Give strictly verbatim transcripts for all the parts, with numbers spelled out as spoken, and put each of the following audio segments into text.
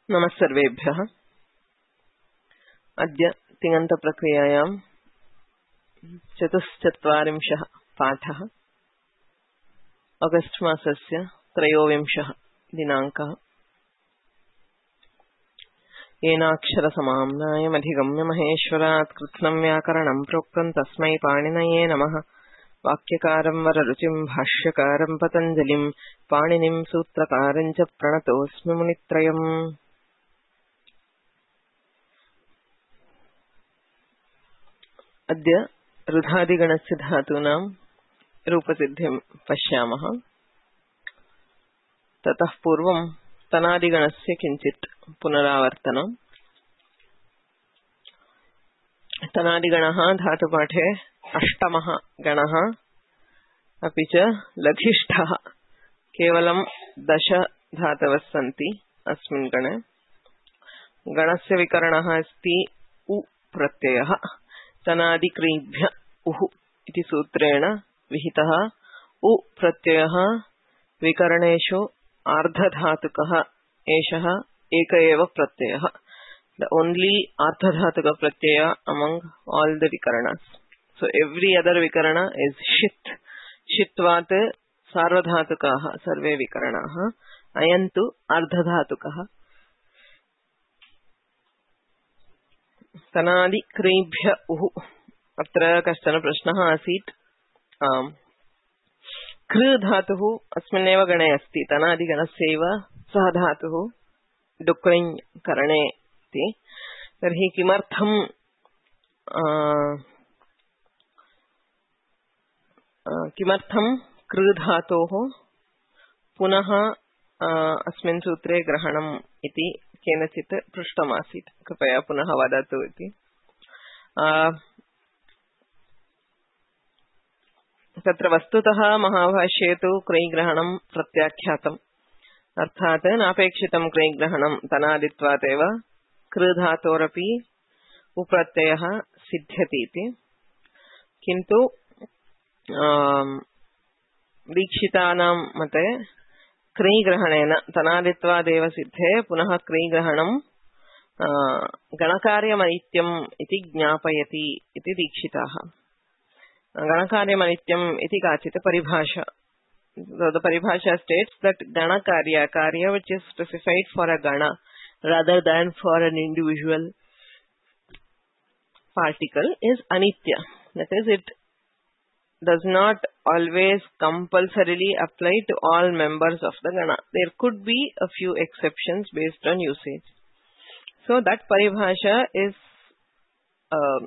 नमस्सर्वेभ्यः। अद्य तिङन्तप्रक्रियायां चतुश्चत्वारिंशः पाठः। अगस्ट् मासस्य त्रयोविंशः दिनाङ्कः। येनाक्षरसमाम्नायमधिगम्य महेश्वरात् कृत्स्नं व्याकरणं प्रोक्तं तस्मै पाणिनये नमः। वाक्यकारं वररुचिं भाष्यकारं पतञ्जलिं पाणिनिं सूत्रकारं च प्रणतोऽस्मि मुनित्रयम्। अद्य रुधादिगणस्य धातूनां रूपसिद्धिं पश्यामः। ततः पूर्वं तनादिगणस्य किञ्चित् पुनरावर्तनम्। तनादिगणः धातुपाठे अष्टमः गणः अपि च लघिष्ठः केवलं दश धातवः सन्ति अस्मिन् गणे। गणस्य विकरणः अस्ति उ प्रत्ययः। तनादिक्रीभ्य उः इति सूत्रेण विहितः उ प्रत्ययः विकरणेषु आर्धधातुकः एषः एक एव प्रत्ययः। The only ardhadhatuka pratyaya among all the vikaranas. So every other vikarana is shit. Shitvat sarvadhatukaha sarve vikaranaha. Ayantu ardhadhatukaha. Tanadi kribhya uhu. Atra kashchana prashnah asit. Kr dhatuhu asminneva gane asti. Tanadi ganasyeva sah dhatuhu dukrin karane. तर्हि किमर्थं किमर्थं कृ धातोः पुनः अस्मिन् सूत्रे ग्रहणम् इति केनचित् पृष्टमासीत्। कृपया पुनः वदतु इति। तत्र वस्तुतः महाभाष्ये तु क्रयग्रहणं प्रत्याख्यातम्, अर्थात् नापेक्षितं क्रयग्रहणं तनादित्वात् एव कृ धातोरपि उप्रत्ययः सिद्ध्यति। किन्तु दीक्षितानां मते क्रयग्रहणेन तनादित्वादेव सिद्धे पुनः क्रयग्रहणं गणकार्यमनित्यम् इति ज्ञापयति इति दीक्षिताः। गणकार्यमनित्यम् इति काचित् परिभाषा। The paribhasha states that gana karya, karya which is specified for a gana rather than for an individual particle is anitya. That is, it does not always compulsorily apply to all members of the gana. There could be a few exceptions based on usage. So that paribhasha is uh,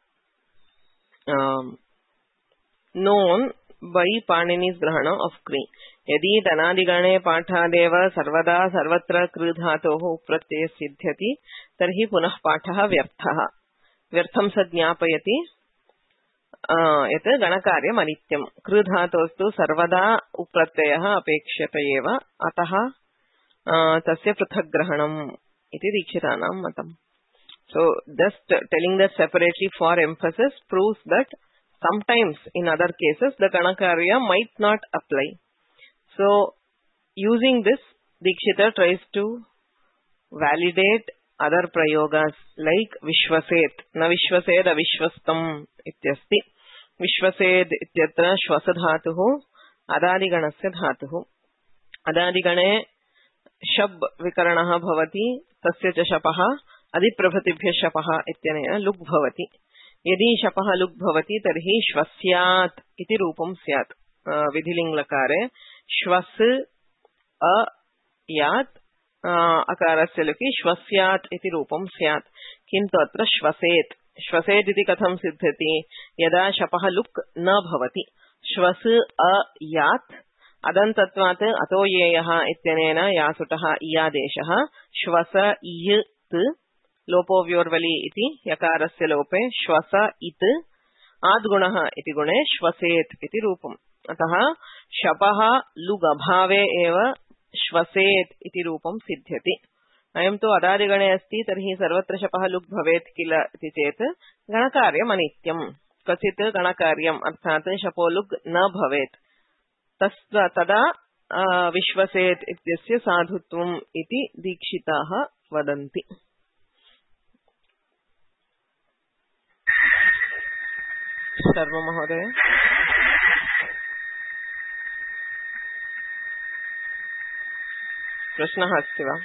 um, known by Panini's grahana of kri. यदि तनादिगणे पाठादेव सर्वदा सर्वत्र कृ धातोः प्रत्यय सिद्ध्यति तर्हि पुनः पाठः व्यर्थः। व्यर्थं स ज्ञापयति यत् गणकार्यम् अनित्यम्। कृ धातोस्तु सर्वदा उप्रत्ययः अपेक्ष्यते एव, अतः तस्य पृथक् ग्रहणम् इति दीक्षितानां मतम्। So just telling that separately for emphasis proves that sometimes in other cases the ganakarya might not apply. So using this, Dikshita tries to validate other prayogas like Vishwaset. Na Vishwased avishwastam ityasti. Vishwased ityatra shwasadhatuhu adadiganasya dhatuhu. Adadigane shab vikaranaha bhavati tasya cha shapaha adiprabhatibhya shapaha ityanena luk bhavati. यदि शपः लुक् भवति तर्हि श्वस्यात् इति रूपं स्यात्। विधिलिङ्ग् लकारे श्वस् अ यात् अकारस्य लुकि श्वस्यात् इति रूपं स्यात्। किन्तु अत्र श्वसेत् श्वसेत् इति कथं सिद्ध्यति? यदा शपः लुक् न भवति। श्वस् अ यात् अदन्तत्वात् अतो येयः इत्यनेन यासुटः इयादेशः श्वस इयत् लोपोव्योर्वलि इति यकारस्य लोपे श्वस इत् आद्गुणः इति गुणे श्वसेत् इति रूपम्। अतः शपः लुग् अभावे एव श्वसेत् इति रूपं सिद्ध्यति। अयं तु अदादिगणे अस्ति, तर्हि सर्वत्र शपः लुग् भवेत् किल इति चेत् गणकार्यम् अनित्यम्। क्वचित् गणकार्यम् अर्थात् शपो लुग् न भवेत्, तदा विश्वसेत् इत्यस्य साधुत्वम् इति दीक्षिताः vadanti. Sharma Mahodaya. प्रश्नः अस्ति वा?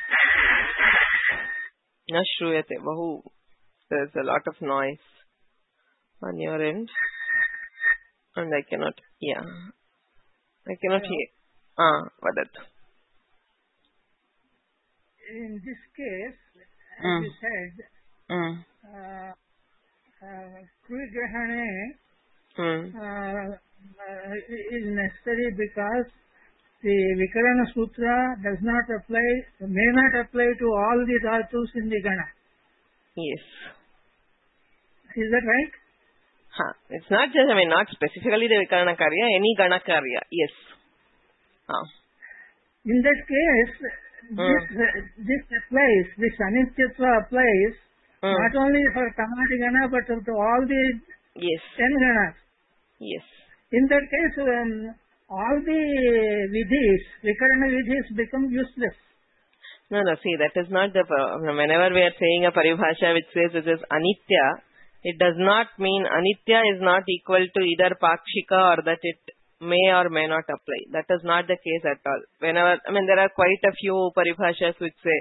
न श्रूयते. बहु there is a lot of noise on your end and I cannot, yeah, I cannot hear. Ah, vadattu. In this case, as mm. you said, mm. uh, uh, Krigrahane mm. uh, uh, is necessary because the Vikarana Sutra does not apply, may not apply to all the dhatus in the Gana. Yes. Is that right? Huh. It's not just, I mean, not specifically the Vikarana Karya, any Gana Karya. Yes. Ah. In that case, mm. this, uh, this applies, this Anityatva applies mm. not only for Tamadi Gana but to all the yes. ten Ganas. Yes. In that case, um, all the vidhis, Vikarana vidhis become useless. No, no, see, that is not the, whenever we are saying a paribhasha which says it is anitya, it does not mean anitya is not equal to either pakshika or that it may or may not apply. That is not the case at all. Whenever, I mean, there are quite a few paribhashas which say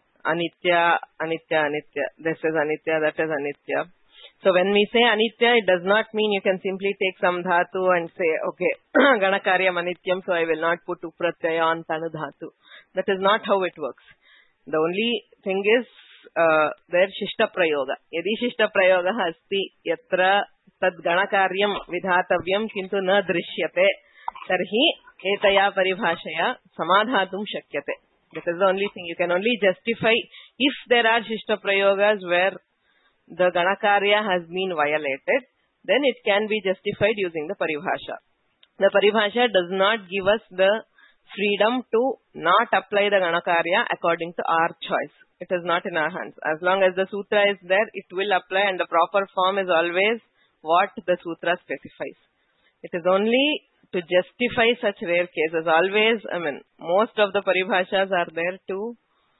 anitya, anitya, anitya. This is anitya, that is anitya. So when we say anitya, it does not mean you can simply take some dhatu and say, okay, ganakaryam anityam, so I will not put upratyaya on tanu dhatu. That is not how it works. The only thing is, uh, there shishta prayoga. Yadi shishta prayoga asti yatra tad ganakaryam vidhatavyam kintu na drishyate tarhi etaya paribhashaya samadhatum shakyate. That is the only thing. You can only justify if there are shishta prayogas where the Ganakarya has been violated, then it can be justified using the Paribhasha. The Paribhasha does not give us the freedom to not apply the Ganakarya according to our choice. It is not in our hands. As long as the Sutra is there, it will apply and the proper form is always what the Sutra specifies. It is only to justify such rare cases. Always, I mean, most of the Paribhashas are there to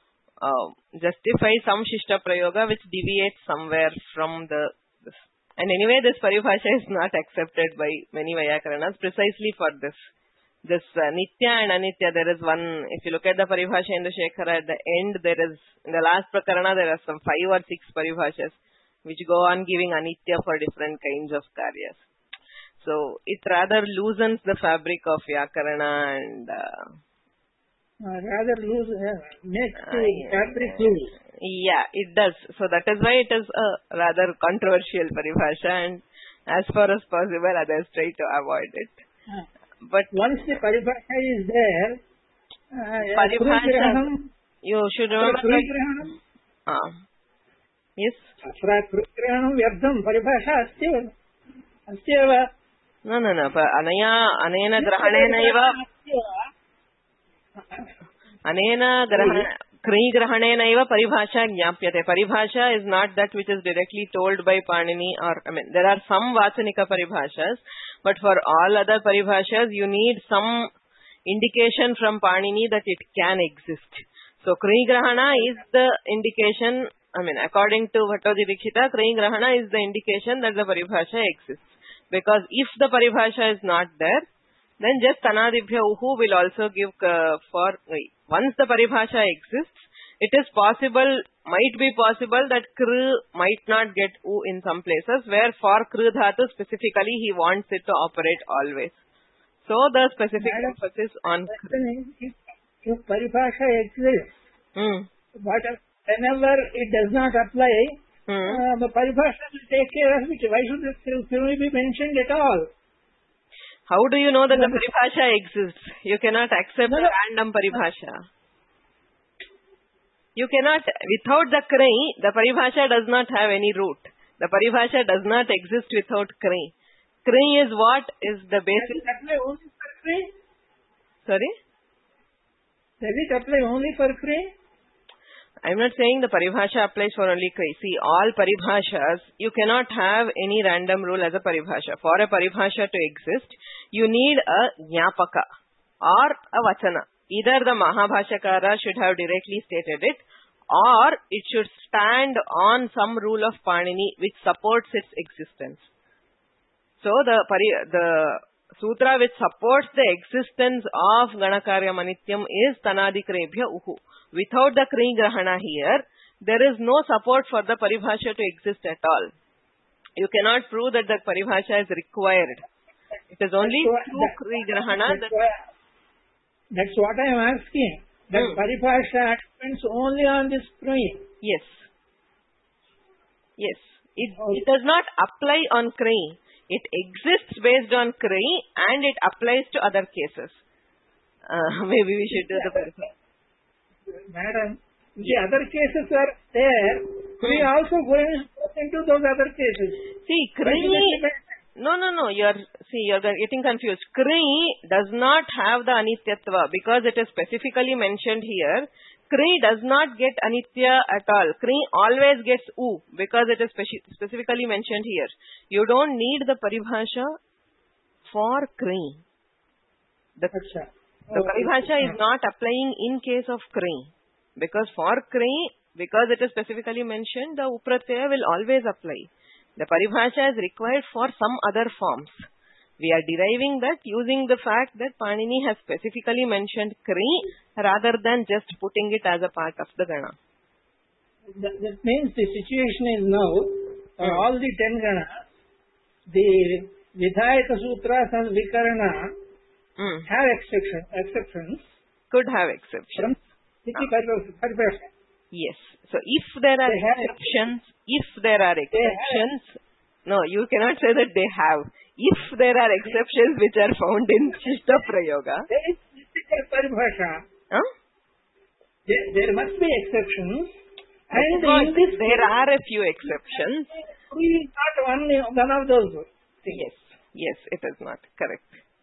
Uh, justify some shishta prayoga which deviates somewhere from the this. And anyway, this paribhasha is not accepted by many Vyakaranas precisely for this. This uh, nitya and anitya, there is one, if you look at the paribhasha in the Shekhara, at the end there is, in the last prakarana there are some five or six paribhashas which go on giving anitya for different kinds of karyas. So it rather loosens the fabric of Vyakarana and uh, Uh, rather loose, uh, makes the fabric loose. Yeah, it does. So that is why it is a rather controversial paribhasha, and as far as possible, others try to avoid it. Uh, but once the paribhasha is there, uh, paribhasha, you should remember. Krigrahanam. Ah, yes. Krigrahanam vyardham paribhasha asti asti eva. No, no, no. Anaya anena grahanena eva. Anena krigrahanena eva paribhasha jnapyate. Paribhasha is not that which is directly told by Panini, or I mean there are some vachanika paribhashas, but for all other paribhashas you need some indication from Panini that it can exist. So krigrahana is the indication, I mean according to Bhattaji Dikshita, krigrahana is the indication that the paribhasha exists. Because if the paribhasha is not there, then just Tanadibhya Uhu will also give uh, for, once the paribhasha exists, it is possible, might be possible that Kru might not get U in some places, where for Kru Dhatu specifically he wants it to operate always. So the specific emphasis on Kru. If, if paribhasha exists, hmm. but whenever it does not apply, hmm. uh, the paribhasha will take care of it. Why should it be mentioned at all? How do you know that the paribhasha exists? You cannot accept no, no. a random paribhasha. You cannot, without the krai, the paribhasha does not have any root. The paribhasha does not exist without krai. Krai is what is the basic. Does it apply only for krai? Sorry? Does it apply only for krai? I am not saying the paribhasha applies for only krai. See, all paribhashas, you cannot have any random rule as a paribhasha. For a paribhasha to exist, you need a jnapaka or a vachana. Either the Mahabhashakara should have directly stated it, or it should stand on some rule of Panini which supports its existence. So the pari- the sutra which supports the existence of Ganakarya Manityam is Tanadikrebhya Uhu. Without the Kri Grahana here, there is no support for the Paribhasha to exist at all. You cannot prove that the Paribhasha is required. It is only through Kri Grahana that... That's what I am asking. That hmm. Paribhasha depends only on this Kri. Yes. Yes. It, okay. it does not apply on Kri. It exists based on Kri and it applies to other cases. Uh, maybe we should do the Paribhasha. Madam, the other cases are there. Kri hmm. also going into those other cases. See, Kri... No, no, no. You're see, you're getting confused. Kri does not have the anityatva because it is specifically mentioned here. Kri does not get anitya at all. Kri always gets u because it is speci- specifically mentioned here. You don't need the paribhasha for Kri. The, the paribhasha is not applying in case of Kri because for Kri, because it is specifically mentioned, the upratyaya will always apply. The paribhasha is required for some other forms. We are deriving that using the fact that Panini has specifically mentioned Kri rather than just putting it as a part of the Gana. That, that means the situation is now, for mm. all the ten Ganas, the Vidhayaka Sutras and Vikarana mm. have exception, exceptions. Could have exceptions. From Paribhasha. Yes. So if there are they exceptions, if there are exceptions, no, you cannot say that they have. If there are exceptions which are found in Shishta Prayoga. There is Paribhasha. Huh? There, there must be exceptions. And in this there are a few exceptions. We is not one, one of those things. Yes. Yes, it is not. Correct.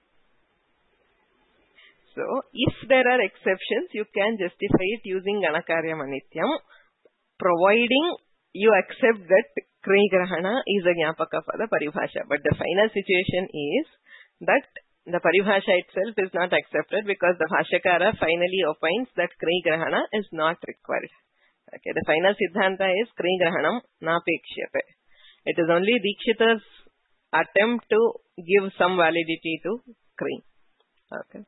So, if there are exceptions, you can justify it using Ganakarya Manityam, providing you accept that Kri Grahana is a Jnapaka for the Paribhasha. But the final situation is that the Paribhasha itself is not accepted because the Bhashyakara finally opines that Kri Grahana is not required. Okay, the final Siddhanta is Kri Grahanam Napekshyate. It is only Dikshita's attempt to give some validity to Kri. Okay.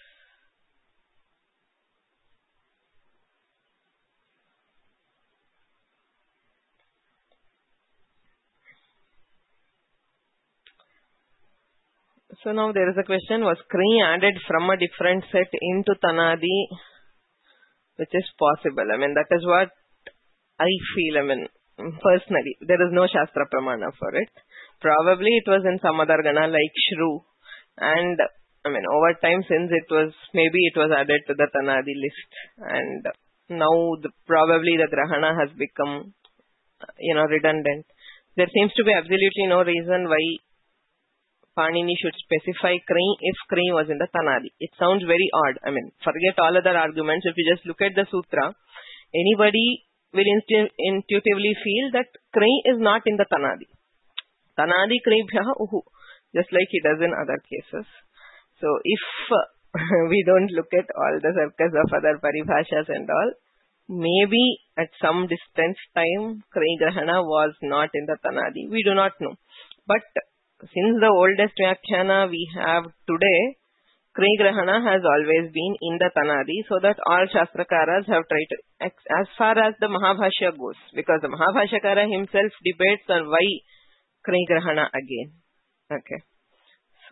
So now there is a question, was Kri added from a different set into Tanadi, which is possible? I mean, that is what I feel, I mean, personally. There is no Shastra Pramana for it. Probably it was in some other Gana like Shru. And, I mean, over time since it was, maybe it was added to the Tanadi list. And now the, probably the Grahana has become, you know, redundant. There seems to be absolutely no reason why Panini should specify Kri if Kri was in the Tanadi. It sounds very odd. I mean, forget all other arguments. If you just look at the sutra, anybody will intu- intuitively feel that Kri is not in the Tanadi. Tanadi Kri bhyaha uhu, just like he does in other cases. So, if uh, we don't look at all the circus of other paribhashas and all, maybe at some distant time, Kri Grahana was not in the Tanadi. We do not know. But since the oldest Vyakhyana we have today, Kri Grahana has always been in the Tanadi, so that all Shastrakaras have tried to, as far as the Mahabhashya goes, because the Mahabhashyakara himself debates on why Kri Grahana again. Okay. So,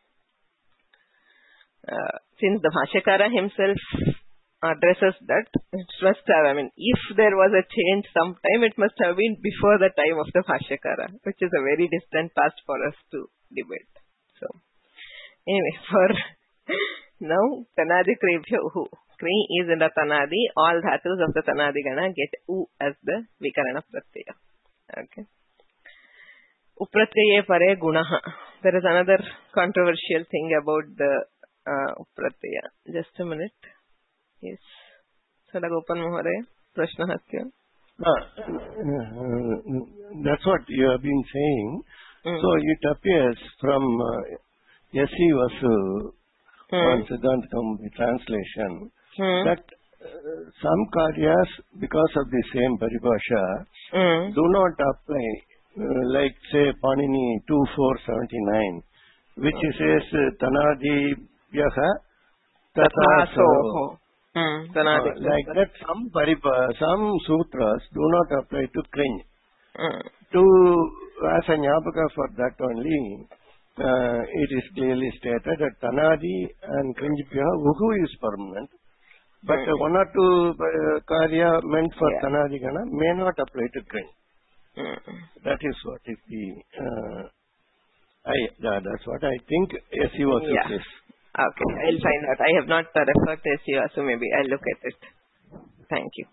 uh, since the Bhashyakara himself addresses that, it must have, I mean, if there was a change sometime, it must have been before the time of the Bhashyakara, which is a very distant past for us to debate. So, anyway, for now, Tanadi Krebhya Uhu. Kri is in the Tanadi, all dhatus of the Tanadi Gana get U as the Vikarana Pratyaya. Okay. Upratyaya pare gunaha. There is another controversial thing about the uh, Upratyaya. Just a minute. Yes. Sadagopan Mohoray, Prashna Hatya. Uh, that's what you have been saying. Mm. So it appears from uh, Yasi Vasu mm. on Siddhantam, the translation, mm. that some karyas, because of the same paribhasha, mm. do not apply. Uh, like say Panini two four seventy-nine, which okay. says tanadi yaha tataso. Mm. Uh, like that, some paribhasha, some sutras do not apply to kring. Mm. To as a nyapaka for that only, uh, it is clearly stated that tanadi and krinjipya uhu is permanent. But mm. uh, one or two uh, karya meant for yeah. tanadi gana may not apply to kring. Mm. That is what is the. Uh, I yeah, that's what I think. S U also yeah. says. Okay, I'll find out. I have not uh, referred to S U, so maybe I'll look at it. Thank you.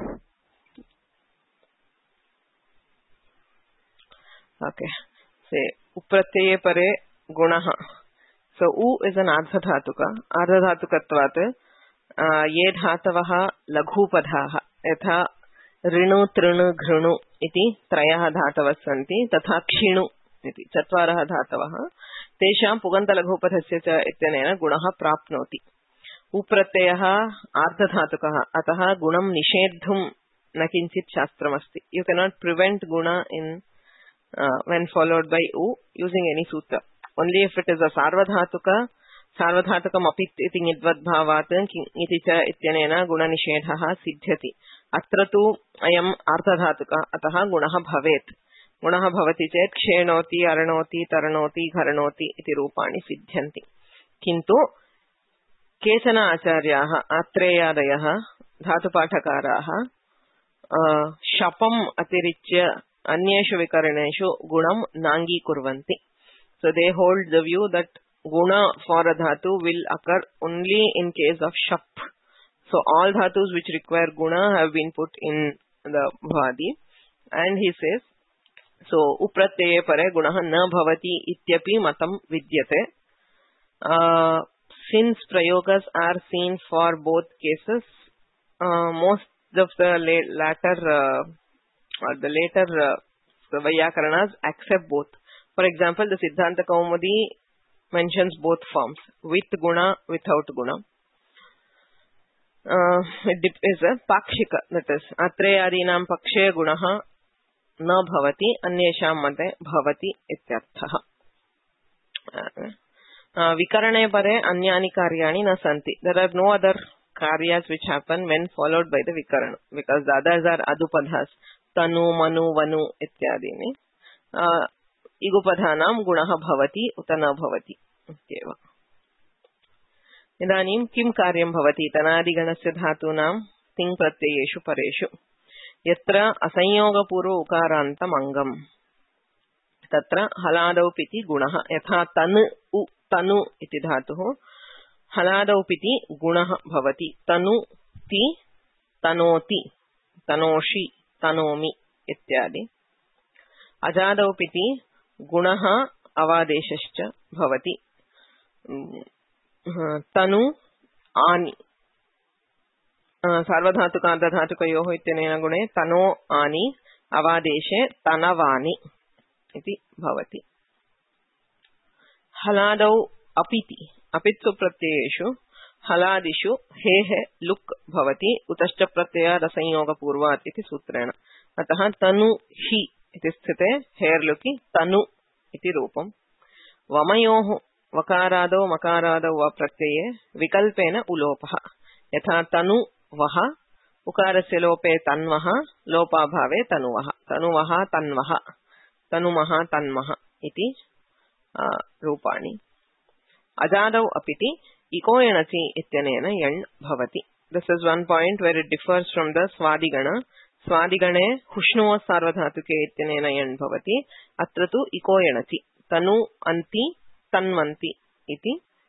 Okay. Say upratyaya pare gunaha. So u is an ardhadhatuka. Ardhadhatukatvat ye dhatavaha laghupadhaha yatha ऋणु तृणु घृणु इति त्रयः धातवः सन्ति तथा क्षिणु इति चत्वारः धातवः तेषां पुगन्तलघुपथस्य च इत्यनेन गुणः प्राप्नोति. उप्रत्ययः आर्धधातुकः अतः गुणं निषेद्धुं न किञ्चित् शास्त्रमस्ति. You can not prevent guna in when followed by उ using any sutra. Only if it is a sarvadhatuka सार्वधातुकम् अपि इति निद्वद्भावात् इति च इत्यनेन गुणनिषेधः सिद्ध्यति. अत्र तु अयम् आर्धधातुकः अतः गुणः भवेत्. गुणः भवति चेत् क्षेणोति अरणोति तरणोति घरणोति इति रूपाणि सिद्ध्यन्ति. किन्तु केचन आचार्याः आत्रेयादयः धातुपाठकाराः शपम् अतिरिच्य अन्येषु विकरणेषु गुणं नाङ्गीकुर्वन्ति. So they hold the view that guna for a dhatu will occur only in case of shap. So all dhatus which require guna have been put in the bhadi. And he says, so upratyaya pare gunaha na bhavati ityapi matam vidyate. Uh, since prayogas are seen for both cases, uh, most of the latter uh, or the later uh, Vayakaranas accept both. For example, the Siddhanta Kaumudi mentions both forms, with guna, without guna. Uh, it is a pakshika, that is, atreyadinam pakshe gunaha na bhavati, anyesham mate bhavati ityarthaha. Uh, vikarane pare anyani karyani na santi. There are no other karyas which happen when followed by the vikarana, because the others are adupadhas, tanu, manu, vanu ityadini. Uh, इगुपधानां गुणः भवति उत न भवति इत्येव. इदानीं किं कार्यं भवति तनादिगणस्य धातूनां तिङ् प्रत्ययेषु परेषु. यत्र असंयोगपूर्व उकारान्तम् अङ्गम् तत्र हलादौ पिति गुणः. यथा तनु उ तनु इति धातुः हलादौ पिति गुणः भवति. तनु ति तनोति तनोषि तनोमि इत्यादि. अजादौ पिति गुणः अवादेशश्च भवति. तनु आनि सार्वधातुकार्धधातुकयोः इत्यनेन गुणे तनो आनि अवादेशे तनवानि इति भवति. हलादौ अपिति अपित्सु प्रत्ययेषु हलादिषु हेः लुक् भवति उतश्च प्रत्ययाद् असंयोगपूर्वात् इति सूत्रेण. अतः तनु हि इति स्थिते हेर्लुकि तनु इति रूपम्. वमयोः वकारादौ मकारादौ वा प्रत्यये विकल्पेन उलोपः. यथा तनु वः उकारस्य लोपे तन्वः लोपाभावे तनुवः. तनुवः तन्वः तनुमः तन्मः इति रूपाणि. अजादौ अपिति इको एणचि इत्यनेन यण् भवति. This is one point where it differs from the svadigana. स्वादिगणे हुष्णुव सार्वधातुके इत्यनेन यण् भवति. अत्र तु इको एणचि तनु अन्ति तन्वन्ति इति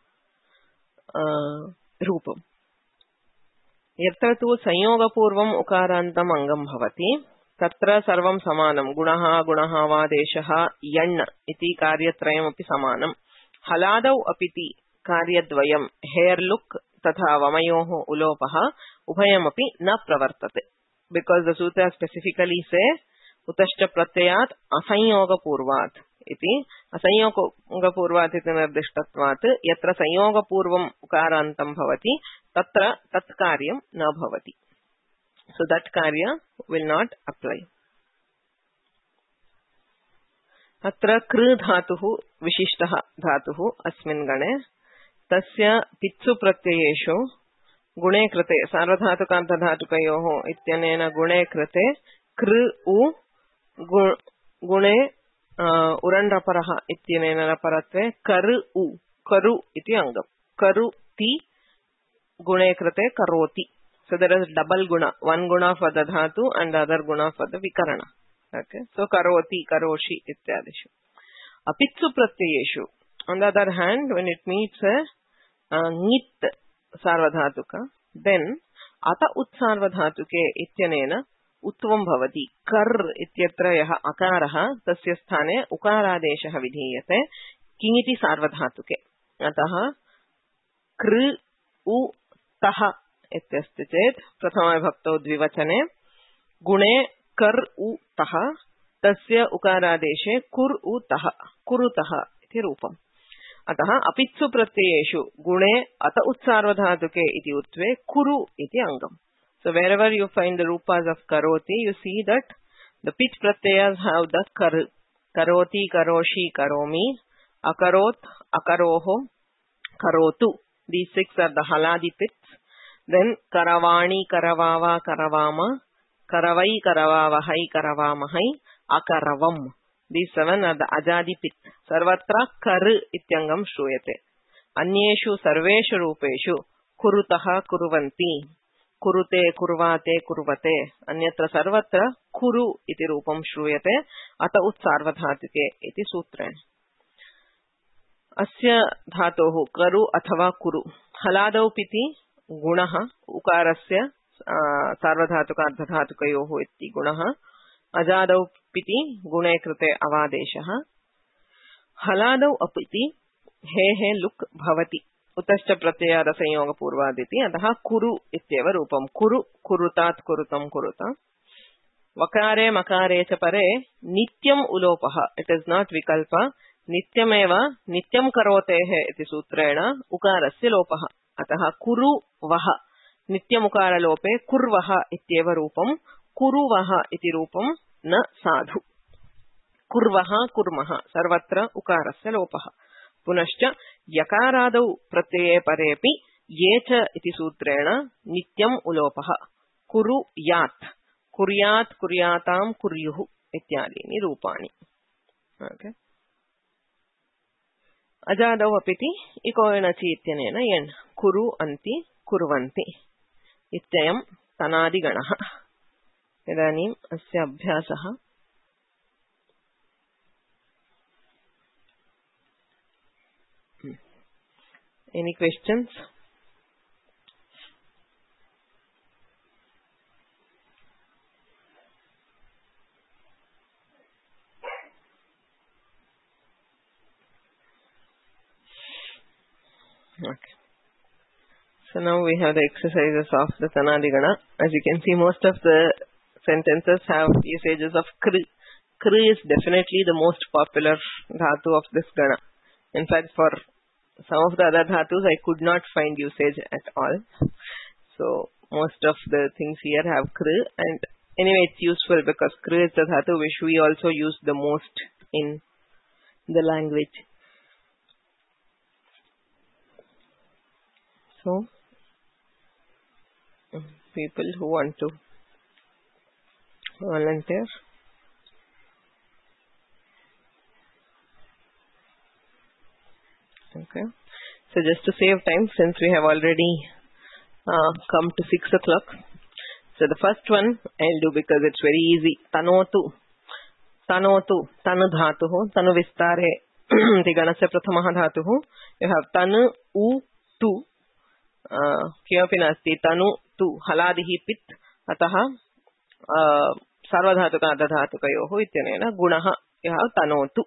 रूपम्. यत्र तु संयोगपूर्वम् उकारान्तम् अङ्गम् भवति तत्र सर्वं समानं. गुणः गुणः वादेशः यण् इति कार्यत्रयमपि समानं. हलादौ अपिति कार्यद्वयं हेर् लुक् तथा वमयोः उलोपः उभयमपि न प्रवर्तते. Because the sutra specifically say utashcha pratyayat asanyoga purvat iti. Asanyoga purvat iti nirdishtatvat yatra sanyoga purvam ukarantam bhavati tatra tat karyam na bhavati. So that karya will not apply. Atra kru dhatuhu vishishtaha dhatuhu asmin gane tasya pitsu pratyayeshu gune krite sarvadhatukanta dhatukayoho ityanena gune krite kru u gune urandaparaha ityanena paratve karu u karu iti angam karu ti gune krite karoti. So there is double guna, one guna for the dhatu and the other guna for the vikarana. Okay, so karoti, karoshi ityadishu. Apitsu pratyayeshu, on the other hand, when it meets a uh, nit sarvadhatuka, then ata ut sarvadhatuke ityanena utvam bhavati. Kar ityatra yaha akaraha tasya sthane ukaradeshaha vidhiyate kiniti sarvadhatuke. Ataha kru u taha इत्यस्ति चेत् प्रथमविभक्तौ द्विवचने गुणे कर् उ तः तस्य उकारादेशे कुर् उ तः कुरुतः इति रूपम्. अतः अपित्सु प्रत्ययेषु गुणे अत उत्सार्वधातुके इति उत्वे कुरु इति अङ्गम्. So wherever you find the rupas of karoti, you see that the pit pratyayas have the kar. Karoti, karoshi, karomi, akarot, akaroho, karotu. These six are the haladi pits. Then karavani, karavava, karavama, karavai, karavavahai, karavamahai, akaravam. These seven are the ajadi pit. Sarvatra kar ityangam shruyate. Anyeshu sarveshu rupeshu kurutaha kuruvanti. Kurute, kurvate, kurvate. Anyatra sarvatra kuru iti rupam shruyate. Ata utsarvadhatike iti sutrena. Asya dhatohu karu athava kuru. Haladau piti गुणः उकारस्य सार्वधातुक अर्धधातुकयोः इति गुणः अजादौ पिति गुणे कृते अवादेशः हलादौ अपिति हे हे लुक् भवति उतश्च प्रत्ययाद संयोगपूर्वादिति अतः कुरु इत्येव रूपं कुरु कुरुतात् कुरुतं कुरुत वकारे मकारे च परे नित्यम् उलोपः इट इज नॉट विकल्प नित्यमेव नित्यं करोतेः इति सूत्रेण उकारस्य लोपः अतः कुरु वह नित्यमुकारलोपे कुर्वः इत्येव रूपं कुरुवः इति रूपं न साधु. कुर्वः कुर्मः सर्वत्र उकारस्य लोपः. पुनश्च यकारादौ प्रत्यये परेपि ये च इति सूत्रेण नित्यम् उलोपः. कुरु यात् कुर्यात् कुर्यातां कुर्युः इत्यादीनि रूपाणि. ओके. अजादौ अपिति इको एणचि इत्यनेन यण् कुरु अन्ति कुर्वन्ति इत्ययं तनादिगणः. इदानीम् अस्य अभ्यासः. Any questions? Okay. So now we have the exercises of the Tanadigana. As you can see, most of the sentences have usages of kri. Kri is definitely the most popular dhatu of this gana. In fact, for some of the other dhatus, I could not find usage at all. So most of the things here have kri, and anyway, it's useful because kri is the dhatu which we also use the most in the language. So, people who want to volunteer. Okay. So just to save time, since we have already uh, come to six o'clock. So the first one I'll do because it's very easy. Tanotu. Tanotu. Tanu dhatuhu. Tanu vistare. Tiganasya prathamah dhatuhu. You have tanu, u, tu. किमपि नास्ति तनु तु हलादिः पित् अतः सार्वधातुकार्धधातुकयोः इत्यनेन गुणः यः तनोतु.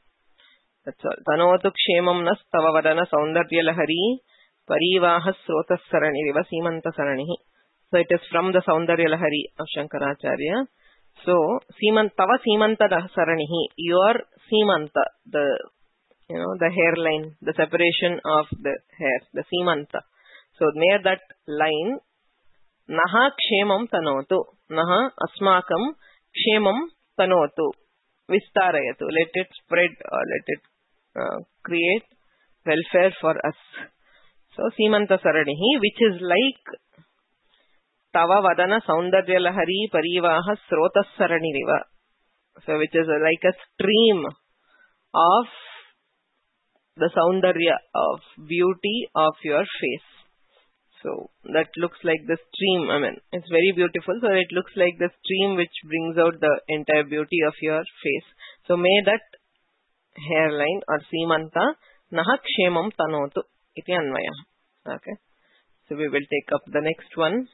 तनोतु क्षेमं न स्तव वदन Saundaryalahari परिवाह स्रोतस्सरणिरिव सीमन्तसरणिः. So it is from the Saundaryalahari of Shankaracharya. So Seemant Tava Seemanta Saranihi, your Seemanta, the you know the hairline, the separation of the hair, the Seemanta. So near that line, naha kshemam tanotu. Naha asmakam kshemam tanotu. Vistarayatu. Let it spread or let it uh, create welfare for us. So Simanta Saranihi, which is like Tava Vadana Saundarya Lahari Parivaha Srotas Saraniriva. So which is like a stream of the Saundarya, of beauty of your face. So that looks like the stream. I mean, it's very beautiful. So it looks like the stream which brings out the entire beauty of your face. So may that hairline or Simanta Naha Kshemam Tanotu iti Anvaya. Okay. So we will take up the next one.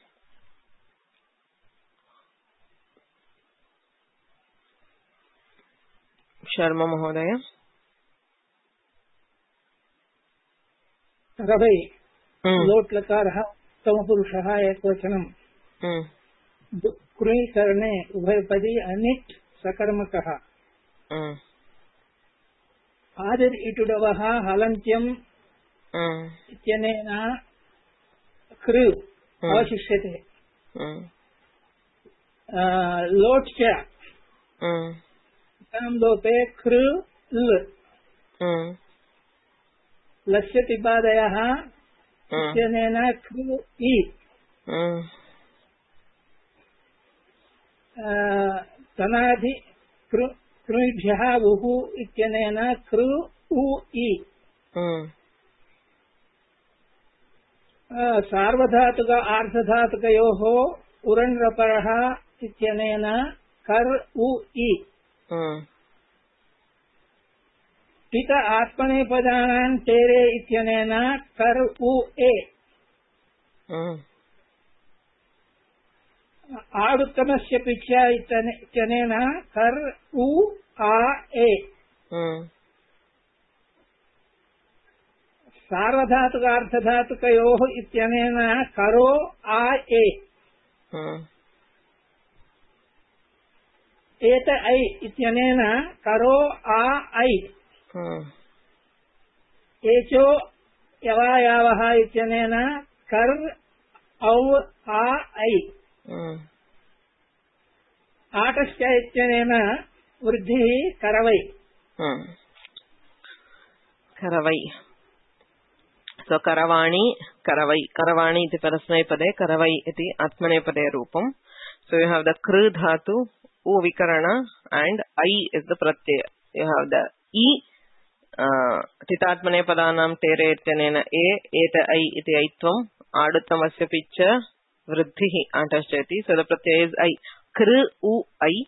Sharma Mahodaya. Ravi, Lot Lakaraha, Tamapurushaha Ekvachanam. Kri Karne, Ubhayapadi, Anit Sakarmakaha. Adir Itudavaha, Halantyam, Ityanena, Kru, Avashishete. Lotcha. Tamdope Kru, L. Lasyati Badayaha, Ityanena, Kru, E. Tanadhi, Kru, Krubhyaha, Vuhu, Ityanena, Kru, U, E. Sarvadhatuka, Ardhadhatuka Yoho, Uranraparaha, Ityanena, Kar, U, E. Pita Atmane Padanan Tere Ityanena Kar U E. Aduttamasya Picha Ityanena Kar U A E. Sarvadhatuka Ardhadhatuka Yoho Ityanena Karo A E. Eta I Ityanena Karo A I. Echo Yavayavaha Ityanena Kar Au A I. Atasya Ityanena Vruddhi Karavai. Karavai. So Karavani, Karavai. Karavani iti Parasmai-pade, Karavai iti Atmane-pade Rupam. So you have the Kru Dhatu, U Vikarana, and I is the Pratyaya. You have the E. Titatmane padanam tere ityanena e eta I iti aitvam aduttamasya picha vruddhihi antashyati. So the pratyaya is I. Kru u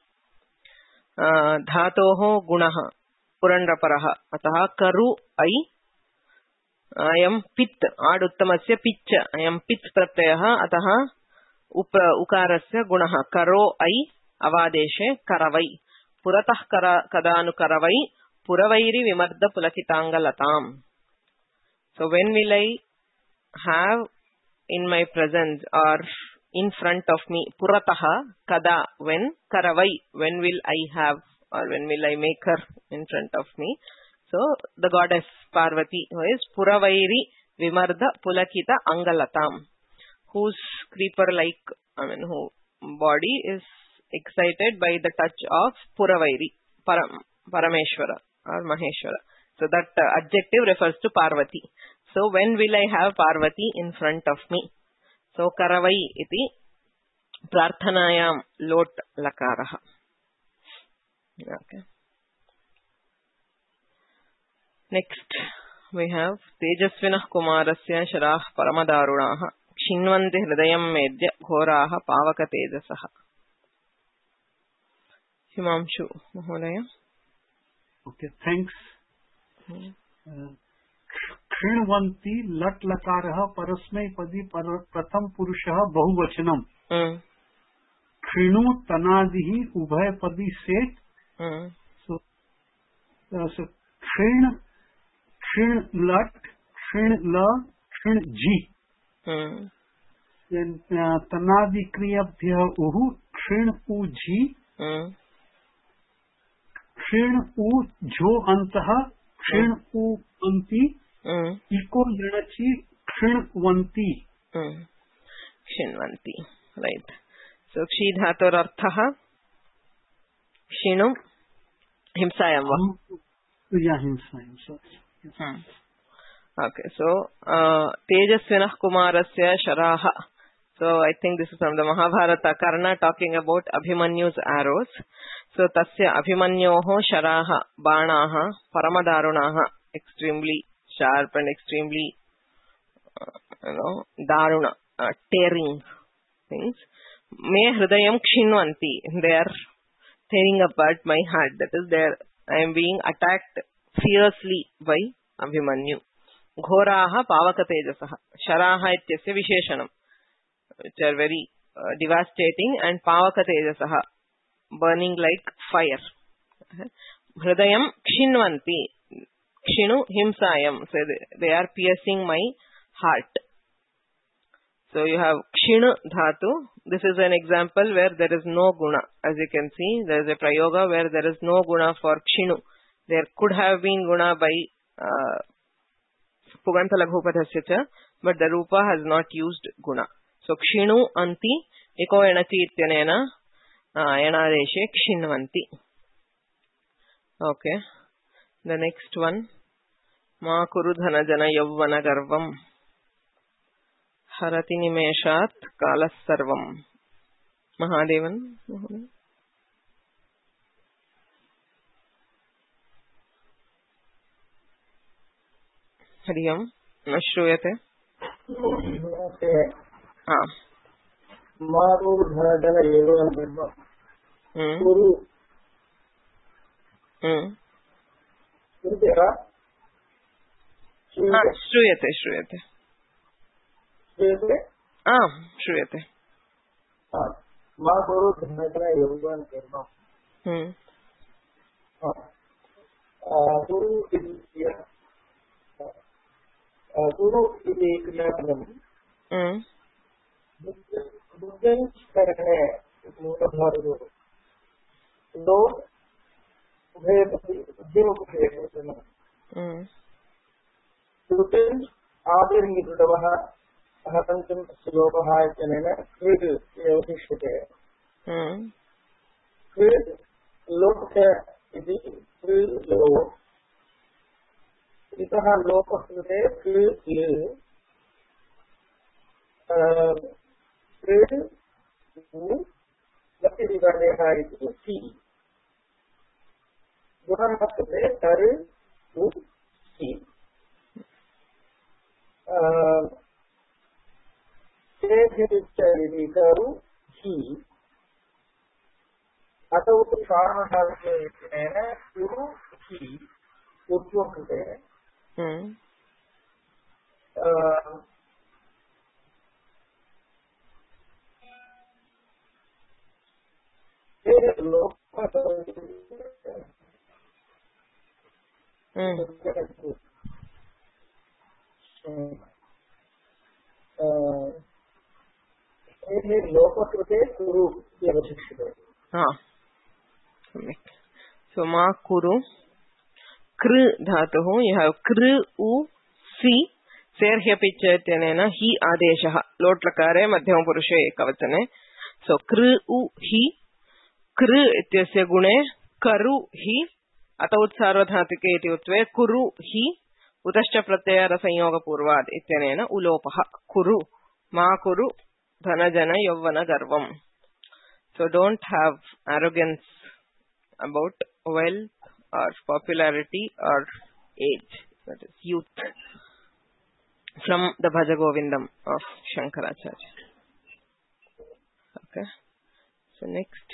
I. Dhatoho gunaha purandraparaha ataha karu I. Ayam pit aduttamasya picha. Ayam pit pratyaya ataha ukarasya gunaha karo I avadeshe karavai. Puratah kara kadanu karavai. Puravairi vimarda pulakitangalatam. So when will I have in my presence or in front of me purataha kada, when, karavai, when will I have or when will I make her in front of me? So the goddess Parvati, who is Puravairi vimarda pulakita angalatam, whose creeper like, I mean, who body is excited by the touch of Puravairi, Param, Parameshwara or Maheshwara. So that uh, adjective refers to Parvati. So when will I have Parvati in front of me? So Karavai iti Prarthanayam Lot Lakaraha. Okay. Next we have Tejasvinah Kumarasya Sharah Paramadarunaha Kshinvanti Hridayam Medya Ghoraha Pavaka Tejasaha. Himamshu Mahodaya. Okay, thanks. Kshrinvanti lat lakaraha parasmai padi pratham purushaha bahuvachanam. Kshinu tanadihi ubhay padi set. So, uh, so kshrin, kshrin lat, kshrin la, kshrin ji. Then uh, tanadi kriyabhya uhu kshrin u ji. Kshrin u jo antaha, kshrin u anti, iko nrinachi, Kshinvanti. Mm. Kshinvanti. Right. So Kshi Dhatur Arthaha Kshinu Himsayam va? Yeah, Himsayam. So, yes. Hmm. Okay, so uh, Tejasvinah Kumarasya Sharaha. So I think this is from the Mahabharata. Karna talking about Abhimanyu's arrows. So Tasya Abhimanyoho Sharaha Banaha Paramadarunaha, extremely sharp and extremely uh, you know daruna, uh, tearing things. Me Hridayam Kshinvanti. They are tearing apart my heart. That is, there I am being attacked fiercely by Abhimanyu. Ghoraha Pavaka Tejasaha. Sharaha ityasya Visheshanam, which are very uh, devastating, and Pavaka Tejasaha, burning like fire. Hridayam Kshinvanti. Kshinu Himsayam. So they, they are piercing my heart. So you have Kshinu Dhatu. This is an example where there is no guna. As you can see, there is a prayoga where there is no guna for Kshinu. There could have been guna by uh, Puganta Laghupadhasya cha, but the Rupa has not used guna. So Kshinu Anti Eko Enachi Ityanena Ayanadeshe Kshinvanti. Okay. The next one. Ma Kuru Dhana Jana Yavvana Garvam Harati Nimeshat Kalas Sarvam. Mahadevan. Hariyam. न श्रूयते. श्रूयते श्रूयते श्रूयते. मा कुरु धनजन यौवन कर्म. Guru इति क्रियापदम बुद्धं करणे मूलधातु दो उभयपति उद्यमपति बुद्धं आदिर्निकृतवः हतन्तं श्लोकः इत्यनेन कृत् अवशिष्यते. कृत् लोक इति कृत् लोक इतः लोककृते कृत् कृत् लक्ष्यविकारेः इति सी. गुणः कृते तर् उ सी. इति करु हि अतौ सारणभागे इत्यनेन कुरु हि ऊर्ध्वकृते. Hmm. Uh, लोककृते कुरु अवशिष्यते. So ma kuru Kru dhatuhu, you have kru u si serhya pichyatenena hi adeshaha lot lakare madhyama purushe ekavachane. So kru u hi kru ityasya gune karu hi ataut sarvadhatike iti utve kuru hi utascha pratyaya sanyoga purvad ityanena ulopaha kuru. Ma kuru dhanajana yavvana garvam. So don't have arrogance about wealth or popularity or age, that is youth, from the Bhaja Govindam of Shankaracharya. Okay, so next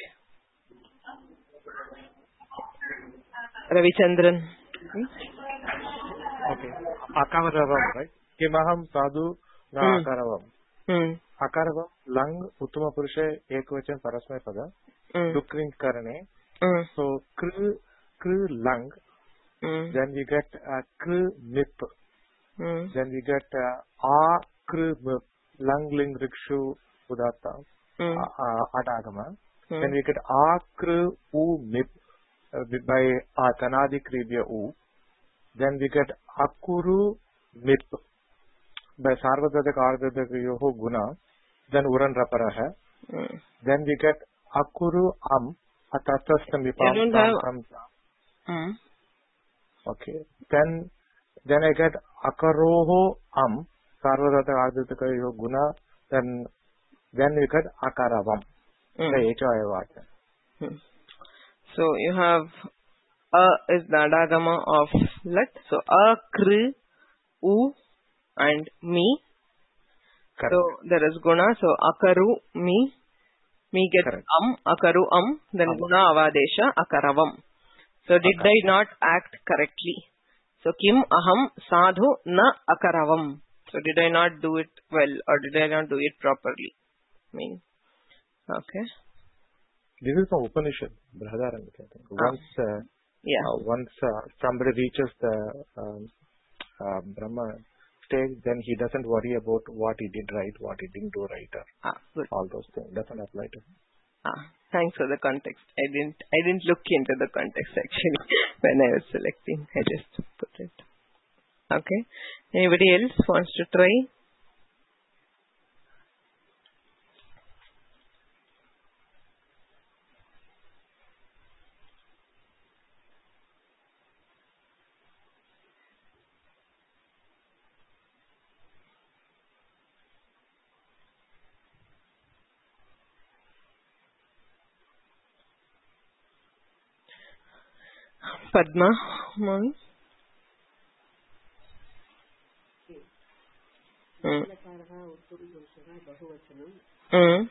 Ravichandran. Hmm? Okay, Akaravam, right? Kimaham sadhu na akaravam. Hmm. Akaravam lang uttama purushe ekvachan parasmay pada dukring karane. So kru kru lang. Mm. Then we get uh, kru nip. Mm. Then we get uh, a kru mip. Lang ling rikshu udatta. Mm. Uh, uh, adagama. Mm. Then we get a kru u mip uh, by uh, tanadi kribya u. Then we get akuru mip. by sarvadadaka ardadakayoho guna, then uran raparaha. Mm. Then we get akuru am atatastam vipam. You don't have. Mm. Okay. Then then I get akaroho am sarvadadaka ardadakayoho guna. Then then we get akaravam. Mm. The H O I Mm. So you have a is the adagama of lat. So a, kr, u, and mi. Correct. So there is guna. So akaru mi. Mi gets Correct. am, akaru am. Then am. Guna avadesha akaravam. So did okay. I not act correctly? So kim aham sadhu na akaravam. So did I not do it well or did I not do it properly? I mean, okay. This is from Upanishad, Brihadaranyaka, I think. Once, uh, yeah. uh, once uh, somebody reaches the um, uh, Brahma stage, then he doesn't worry about what he did right, what he didn't do right, or ah, good. all those things. Doesn't apply to him. Ah, thanks for the context. I didn't, I didn't look into the context actually when I was selecting. I just put it. Okay. Anybody else wants to try? Padma, mommy. Mm. Mm.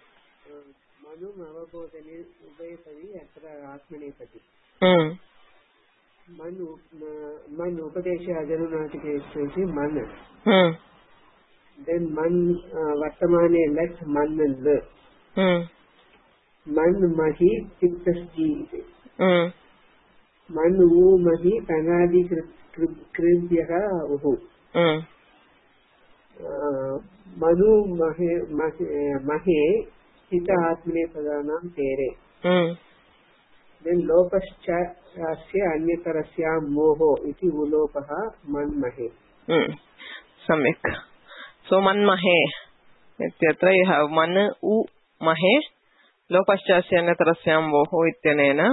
Mm. Manu, Manu, Upadesha Ajanunatike, Man. Mm. Then Man, Vatamane, let Man and the. Mm. Man Mahi, Tiktas G. Mm. Manu Mahi, Panadi Kribyaha Uhu. Mm. Manu Mahe, Mahe, Hita Atmane Padanam Tere. Mm. Then Lopascha Anyatarasya Moho, iti Ulopaha, Man Mahe. Mm. Samik. So Man Mahe. Ityatra you have Man U Mahe. Lopaschasya Anyatarasya Moho ityanena.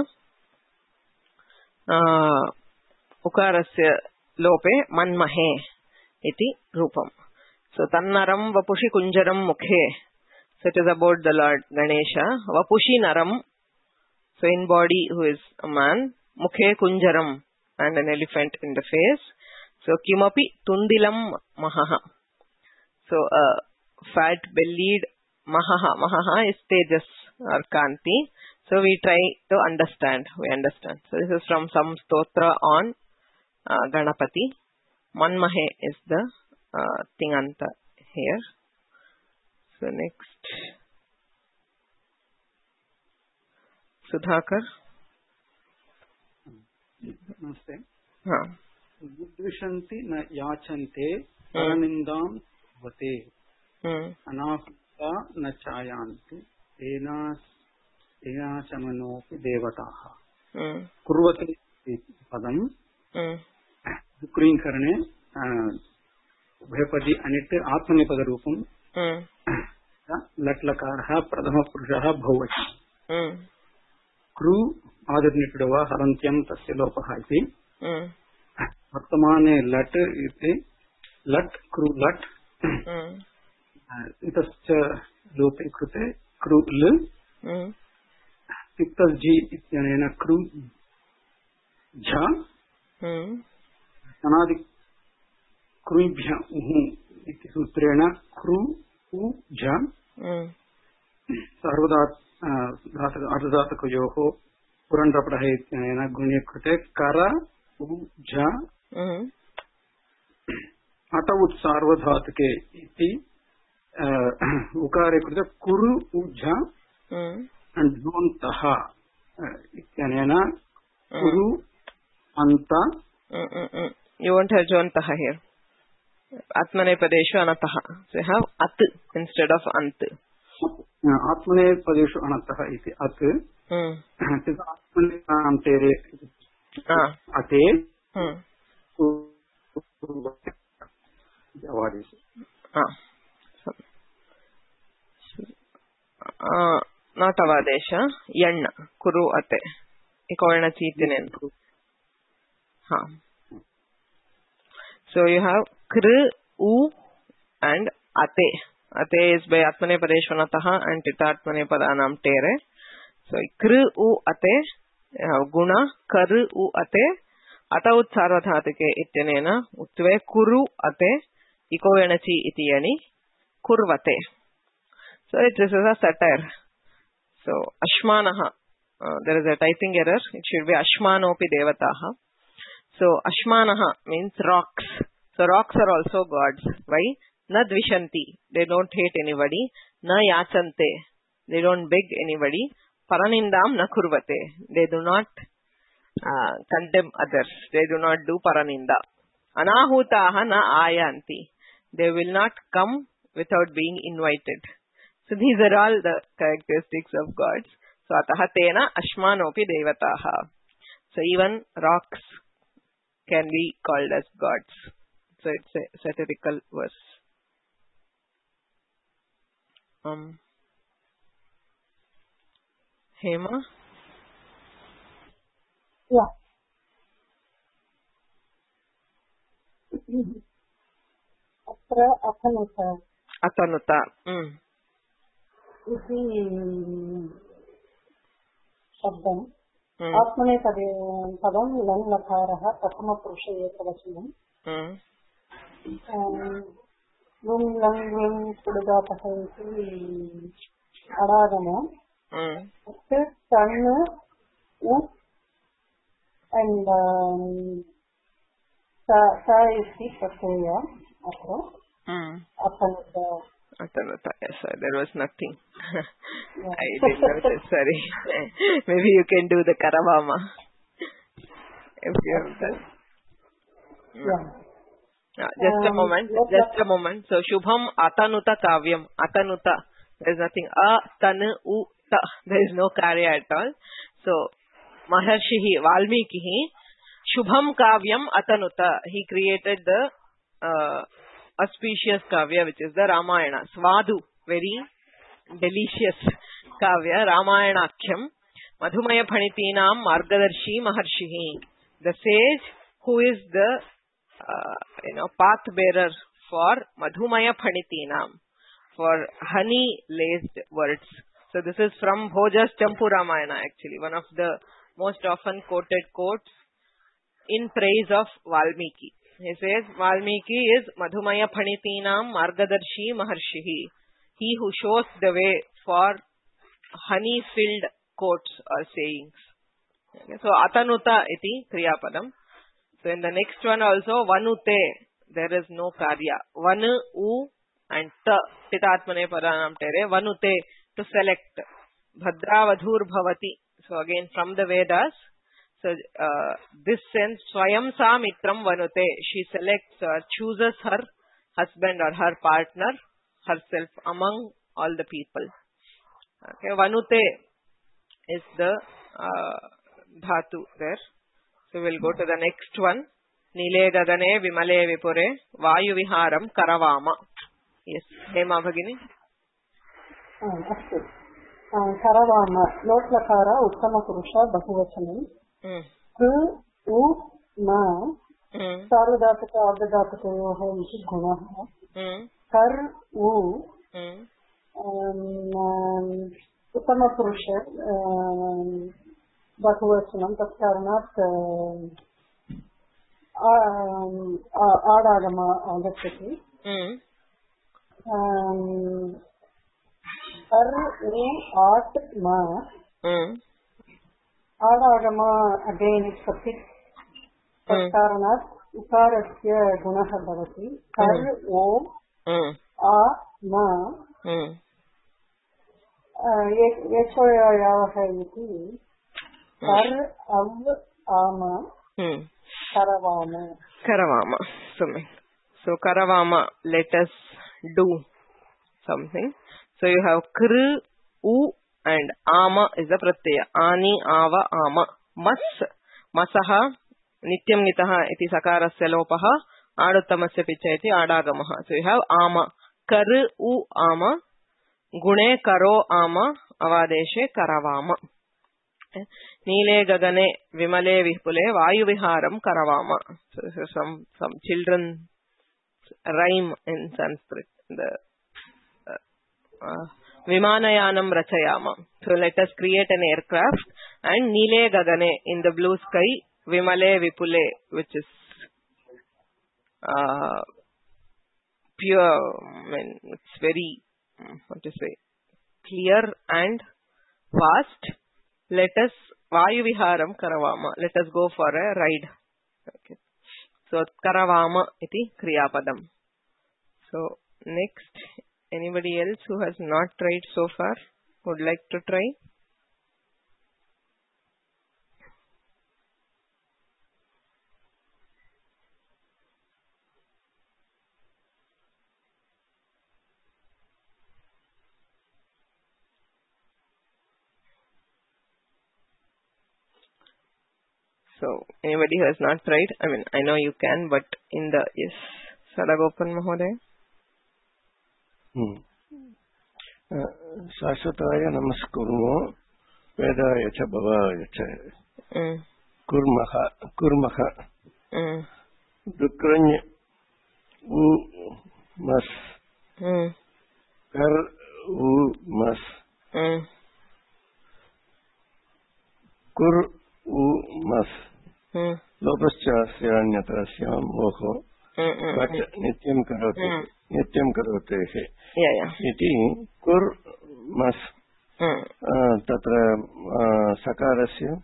Uh, ukarasya lope manmahe iti rupam. So tannaram vapushi kunjaram mukhe. So it is about the Lord Ganesha. Vapushi naram. So in body who is a man. Mukhe kunjaram and an elephant in the face. So kimapi tundilam mahaha. So a fat bellied mahaha. Mahaha is tejas or kanti. So we try to understand. We understand. So this is from some stotra on uh, Ganapati. Manmahe is the uh, tinganta here. So next, Sudhakar. Namaste. Huh. Vidvishanti na yachante paranindam vate anahutta na chayanti enas Samanopi Devataha. Kurvati Padam Green Karne Bhepadi Anit Atmanipada Rupam Latlakaraha Pradama Purushaha Bhavati. Kru Adarnitudava Harantyam Tasya Vartamane Lat ite Lat Kru Lat Itascha Lope Krute Kru L Tiktas G ityanena kru jha anadi krubhya uhu iti sutrena kru u jha sarvada ardhatakayoho purandrapadahe ityanena gunye krute kara u jha atavut sarvadhatake iti ukare krute kuru u jha and Jontaha Ityanena Kuru Anta. You won't have Jontaha here. Atmane Padeshu Anataha. So you have At instead of Ant. Atmane Padeshu Anataha iti At. It is Atmane Antere Ate. What is it? not avadesha, yanna, kuru ate. Ikovarna chitinen. Ha. So you have kru, u, and ate. Ate is by atmane padeshvanataha and titatmane padanam tere. So kru, u, ate, you have guna, karu, u, ate, ataut sarvadhatike ityanena, utve kuru ate, ikovenachi iti yani, kurvate. So it is a satire. So ashmanaha, uh, there is a typing error. It should be ashmanopi devataha. So ashmanaha means rocks. So rocks are also gods. Why? Na dvishanti, they don't hate anybody. Na yachante, they don't beg anybody. Paranindam na kurvate, they do not uh, condemn others. They do not do paraninda. Anahutaha na ayanti, they will not come without being invited. So these are all the characteristics of gods. So ataha tena ashmanopi devataha. So even rocks can be called as gods. So it's a satirical verse. Um, Hema? Yeah. Atra atanuta. Atanuta. Mm. इति शब्दम् आत्मने पदे पदं लङ् लकारः प्रथमपुरुषे एकवचनं लुङ् लङ् लुङ् पुडुदातः इति अडागम तन् उ and sa sa इति प्रत्यय अत्र अतनुता. Atanuta, yes, sir. There was nothing. Yeah. I didn't notice, sorry. Maybe you can do the Karavama. If you have done. Yeah. Yeah, just um, a moment, just a moment. So, Shubham Atanuta Kavyam. Atanuta. There is nothing. A-tanu u-ta. There is no karya at all. So, Maharshihi, Valmikihi, Shubham Kavyam Atanuta. He created the uh, auspicious kavya, which is the Ramayana. Svadhu, very delicious kavya, Ramayanakyam. Madhumaya Phanitinam Margadarshi Maharshihi. The sage who is the uh, you know path bearer for Madhumaya Phanitinam, for honey laced words. So this is from Bhoja's Champu Ramayana, actually, one of the most often quoted quotes in praise of Valmiki. He says, Valmiki is Madhumaya Phanitinam Margadarshi Maharshihi. He who shows the way for honey-filled quotes or sayings. Okay, so, Atanuta iti Kriyapadam. So, in the next one also, Vanute, there is no Karya. Vanu, U and Ta, Titatmane Paranam Tere. Vanute, to select. Bhadravadhur Bhavati. So, again, from the Vedas. So, uh, this sense, Swayam Sa Mitram Vanute, she selects or chooses her husband or her partner, herself, among all the people. Okay, Vanute is the uh, dhatu there. So, we'll go to the next one. Nile Gadane Vimale Vipure Vayu Viharam Karavama. Yes, Hema Bhagini. Astu. Karavama, Lotlakara, Uttama Purusha, Bahuvachanam. Kru, U, Ma, Sarvadhataka, Ardhadhatakayoha, which is Gunaha. Kar, U, Uttama Purusha, Bahuvachanam, Tatkaranat, Adagama, Agachati. Kar, U, At, Ma. Adagama again is for six. Tatkaranat ukarasya gunaha bhavati. Kar o a ma yechoyayavaha iti. Kar av ama karavama. Karavama. So Karavama, let us do something. So you have kru, u and ama is the pratyaya. Ani, ava, ama. Mas, masaha, nityam nitaha iti sakarasya lopaha, aduttamasya picha iti adagamaha. So you have ama. kar u ama, gune karo ama, avadeshe karavama. Nile gagane vimale vipule vayu viharam karavama. So this is some some children rhyme in Sanskrit. The uh, uh, Vimanayanam rachayama. So let us create an aircraft, and Nile gagane, in the blue sky, vimale vipule, which is uh, pure, I mean, it's very, what to say, clear and vast. Let us vayu viharam karavama. Let us go for a ride. Okay. So karavama iti kriyapadam. So next, anybody else who has not tried so far would like to try? So, anybody who has not tried, I mean, I know you can, but in the, yes, Sadagopan Mahoday. Hmm. Sasvataya namaskurmo, Vedaya cha bhavaya cha, kurmaha, kurmaha, dukranya, u, mas, kar, u, mas, kur, u, mas, lopascha siranyatasyam moho, vacha nityam karote, nityam karote he. Yeah, yeah. Iti kur mas tatra sakarasya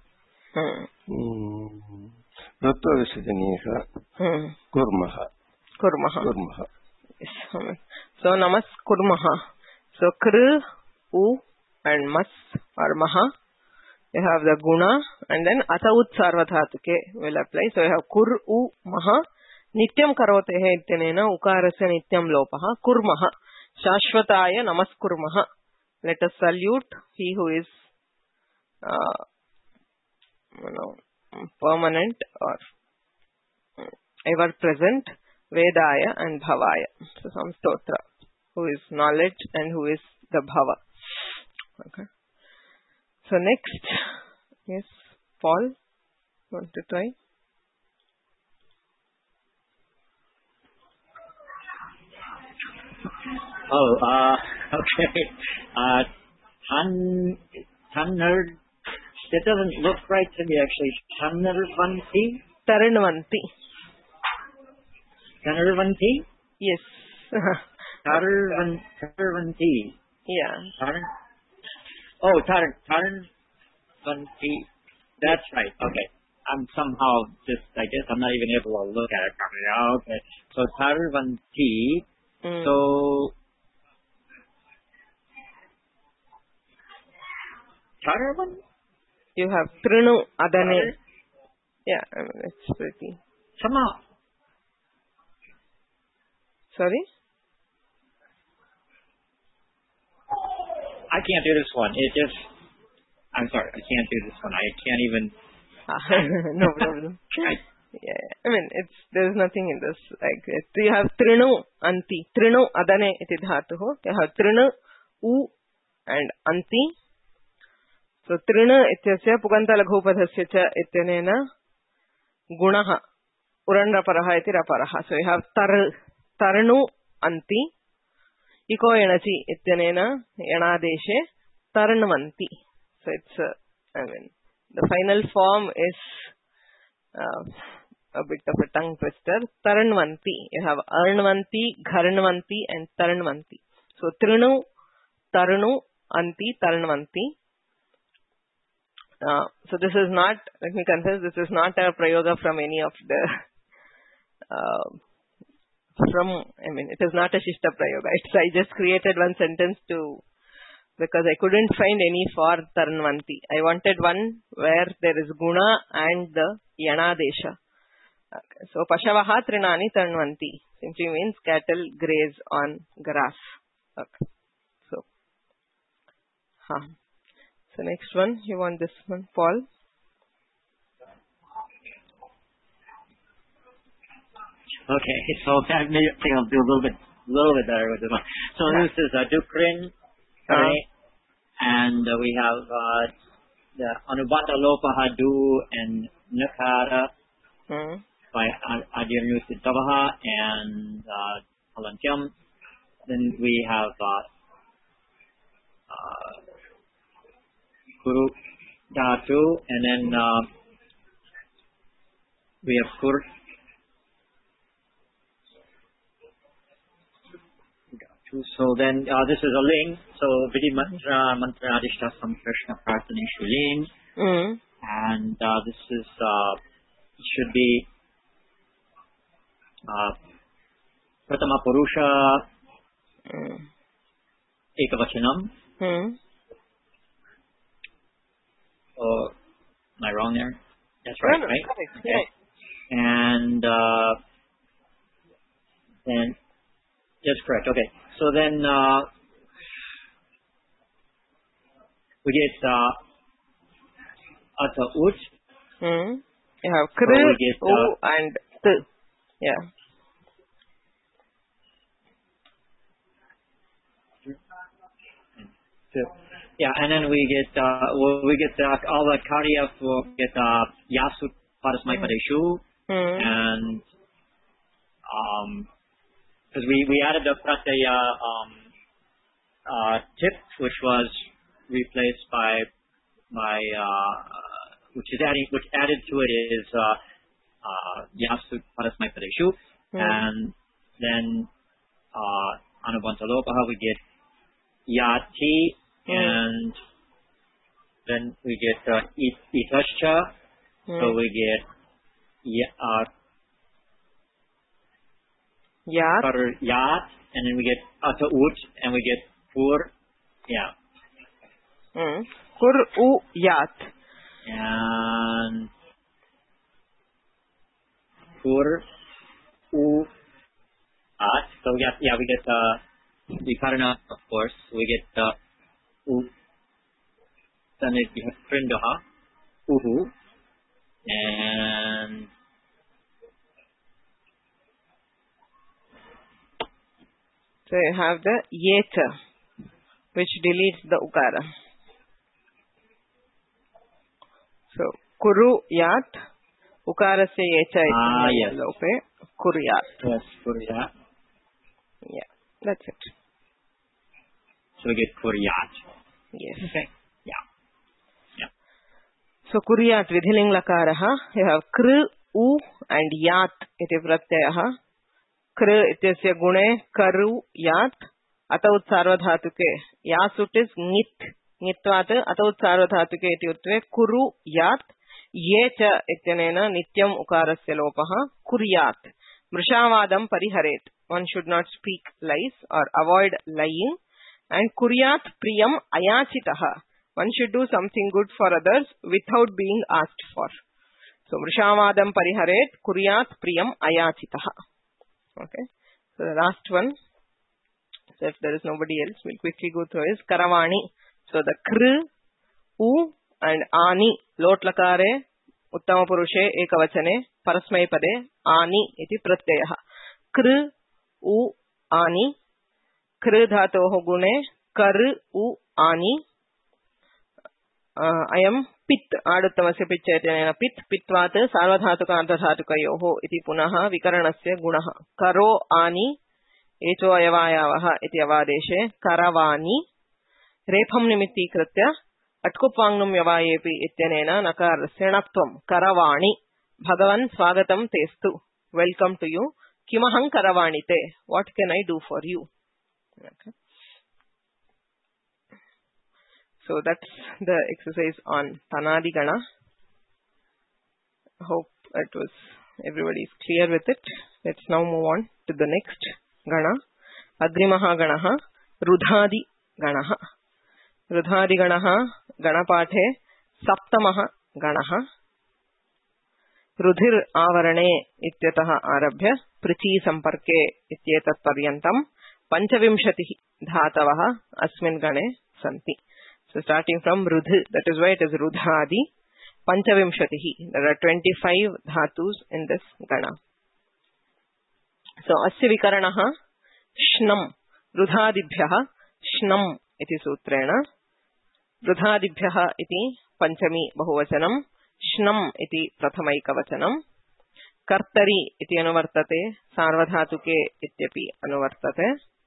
rutva visajaniha kurmaha. Kurmaha. Kurmaha. Yes. So namas kurmaha. So kr, u and mas or maha. You have the guna, and then ataut sarvathatike will apply. So you have kur, u, maha. Nityam karote he ityanena ukarasya nityam lopaha. Kurmaha. Shashvataya namaskurmaha. Let us salute he who is uh, you know, permanent or ever present, Vedaya and Bhavaya. So some stotra, who is knowledge and who is the Bhava. Okay. So next, yes, Paul, want to try? Oh, uh, okay. Uh, Tan, Tanner, it doesn't look right to me actually. Tannervanti? Taranvanti. Tannervanti? Yes. Taranvanti. Taranvanti. Yeah. Taran? Oh, Taran, Taranvanti. That's right. Okay. I'm somehow just, I guess I'm not even able to look at it properly. Oh, okay. So Taranvanti. Mm. So, Taravan? You have Trinu Adane. Yeah, I mean, it's pretty. Somehow. Sorry? I can't do this one. It just, I'm sorry, I can't do this one. I can't even. No problem. Yeah, I mean, it's, there's nothing in this. Like, it, you have Trinu Anti. Trinu Adane iti dhatuho. You have Trinu U and Anti. So, Trinu ityasya Puganta Laghupadhasya cha ityanena Gunaha Uranraparaha iti raparaha. So, you have Tar, Tarnu Anti. Iko Enachi ityanena Yanadeshe Tarnvanti. So, it's, uh, I mean, the final form is uh, a bit of a tongue twister. Taranvanti. You have Arnvanti, Gharnvanti, and Taranvanti. So, Trinu, Tarnu, Anti, Taranvanti. Uh, so, this is not, let me confess, this is not a prayoga from any of the, uh, from, I mean, it is not a Shishta prayoga. It's, I just created one sentence to, because I couldn't find any for Taranvanti. I wanted one where there is Guna and the Yanadesha. Okay. So, Pashavaha Trinani Taranvanti simply means cattle graze on grass. Okay. So, huh. So, next one, you want this one, Paul? Okay, so I think I'll do a little bit little bit better with this one. So yeah. This is uh, Dukrin, uh, and uh, we have uh, the Anubandha Lopaha Du and Nakara uh-huh. by Adir Nusitavaha and uh, Halantyam. Then we have uh, uh, Kuru Dhatu, and then uh, we have Kur. So then uh, this is a ling. So Vidi Mantra, Mantra Adishta Samkrishna Prarthaneshu ling. Mm. And uh, this is, uh, it should be uh, Pratama Purusha mm. Ekavachanam. Mm. Oh, am I wrong there? That's right, no, no, right? Okay. Okay. And uh, then, that's correct, okay. So then uh, we get uh, Ata Ut. Hmm. You have Kr, so get, uh, U and T. Yeah. Yeah, and then we get uh, we get uh, all the Karya for get uh, Yasut Parasmaipadeshu mm. and um. Because we, we added the pratyaya um, uh, tip, which was replaced by by uh, which is adding which added to it is uh, uh, Yasu Parasmaipadeshu, mm. and then uh, Anubandha Lopaha we get Yati, mm. and then we get uh, Itascha, mm. so we get uh, Yat. Yat, and then we get Ata Ut, and we get Pur, yeah. Mm. Pur U Yat. And Pur U At. So yeah, yeah, we get uh, the Karana, of course. We get uh, U. Then we have Prindaha, Uhu, and so you have the Yeta, which deletes the Ukara. So, Kuru Yat, Ukara se Yeta is ah, yes. Lope, Kuru Yat. Yes, Kuru Yat. Yeah, that's it. So we get Kuru Yat. Yes. Okay. Yeah. Yeah. So, Kuru Yat Vidhiling Lakaraha, you have Kru, U and Yat, iti pratyayaha. Kr ityasya gune karu yat ataut sarvadhatuke yasut is ngit ngitvat ataut sarvadhatuke iti utve kuru yat ye cha ityanena nityam ukarasya lopaha kuryat mrishavadam pariharet. One should not speak lies or avoid lying. And kuryat priyam ayachitaha. One should do something good for others without being asked for. So mrishavadam pariharet kuryat priyam ayachitaha. Okay, so the last one, so if there is nobody else, we'll quickly go through is Karavani. So the Kr, U and Ani, Lot Lakare, Uttama Purushe, Ekavachane, Parasmaipade, Ani, iti pratyayaha. Kr, U, Ani, Kr dhatoho gune, Kar, U, Ani, uh, I am Pit, Aduttamasya Pitchayatyanena Pit, Pitvat, Sarvadhatuka Ardhadhatukayoho, iti punaha Vikaranasya gunaha. Karo Ani, Echo Ayavayavaha, iti avadeshe, Karavani, Repham Nimitti Kritya, Atkupangnum Yavayepi, ityanena Nakar Senaptvam, Karavani, Bhagavan Swagatam Testu, welcome to you, Kimahang Karavanite, what can I do for you? Okay. So that's the exercise on Tanadi Gana. Hope it was everybody is clear with it. Let's now move on to the next Gana. Agrimaha Ganaha, Rudhadi Ganaha. Rudhadi Ganaha, Ganapathe, Saptamaha Ganaha. Rudhir Avarane ityataha arabhya, Prichi Samparke ityetat paryantam, Panchavimshati Dhatavaha Asmin Gane Santi. So starting from Rudh, that is why it is Rudhadi, Panchavimshatihi. There are twenty-five dhatus in this Gana. So Asya Vikaranaha, श्नम् रुधादिभ्यः श्नम् इति सूत्रेण रुधादिभ्यः इति पञ्चमी बहुवचनं श्नम् इति प्रथमैकवचनं कर्तरि इति अनुवर्तते सार्वधातुके इत्यपि अनुवर्तते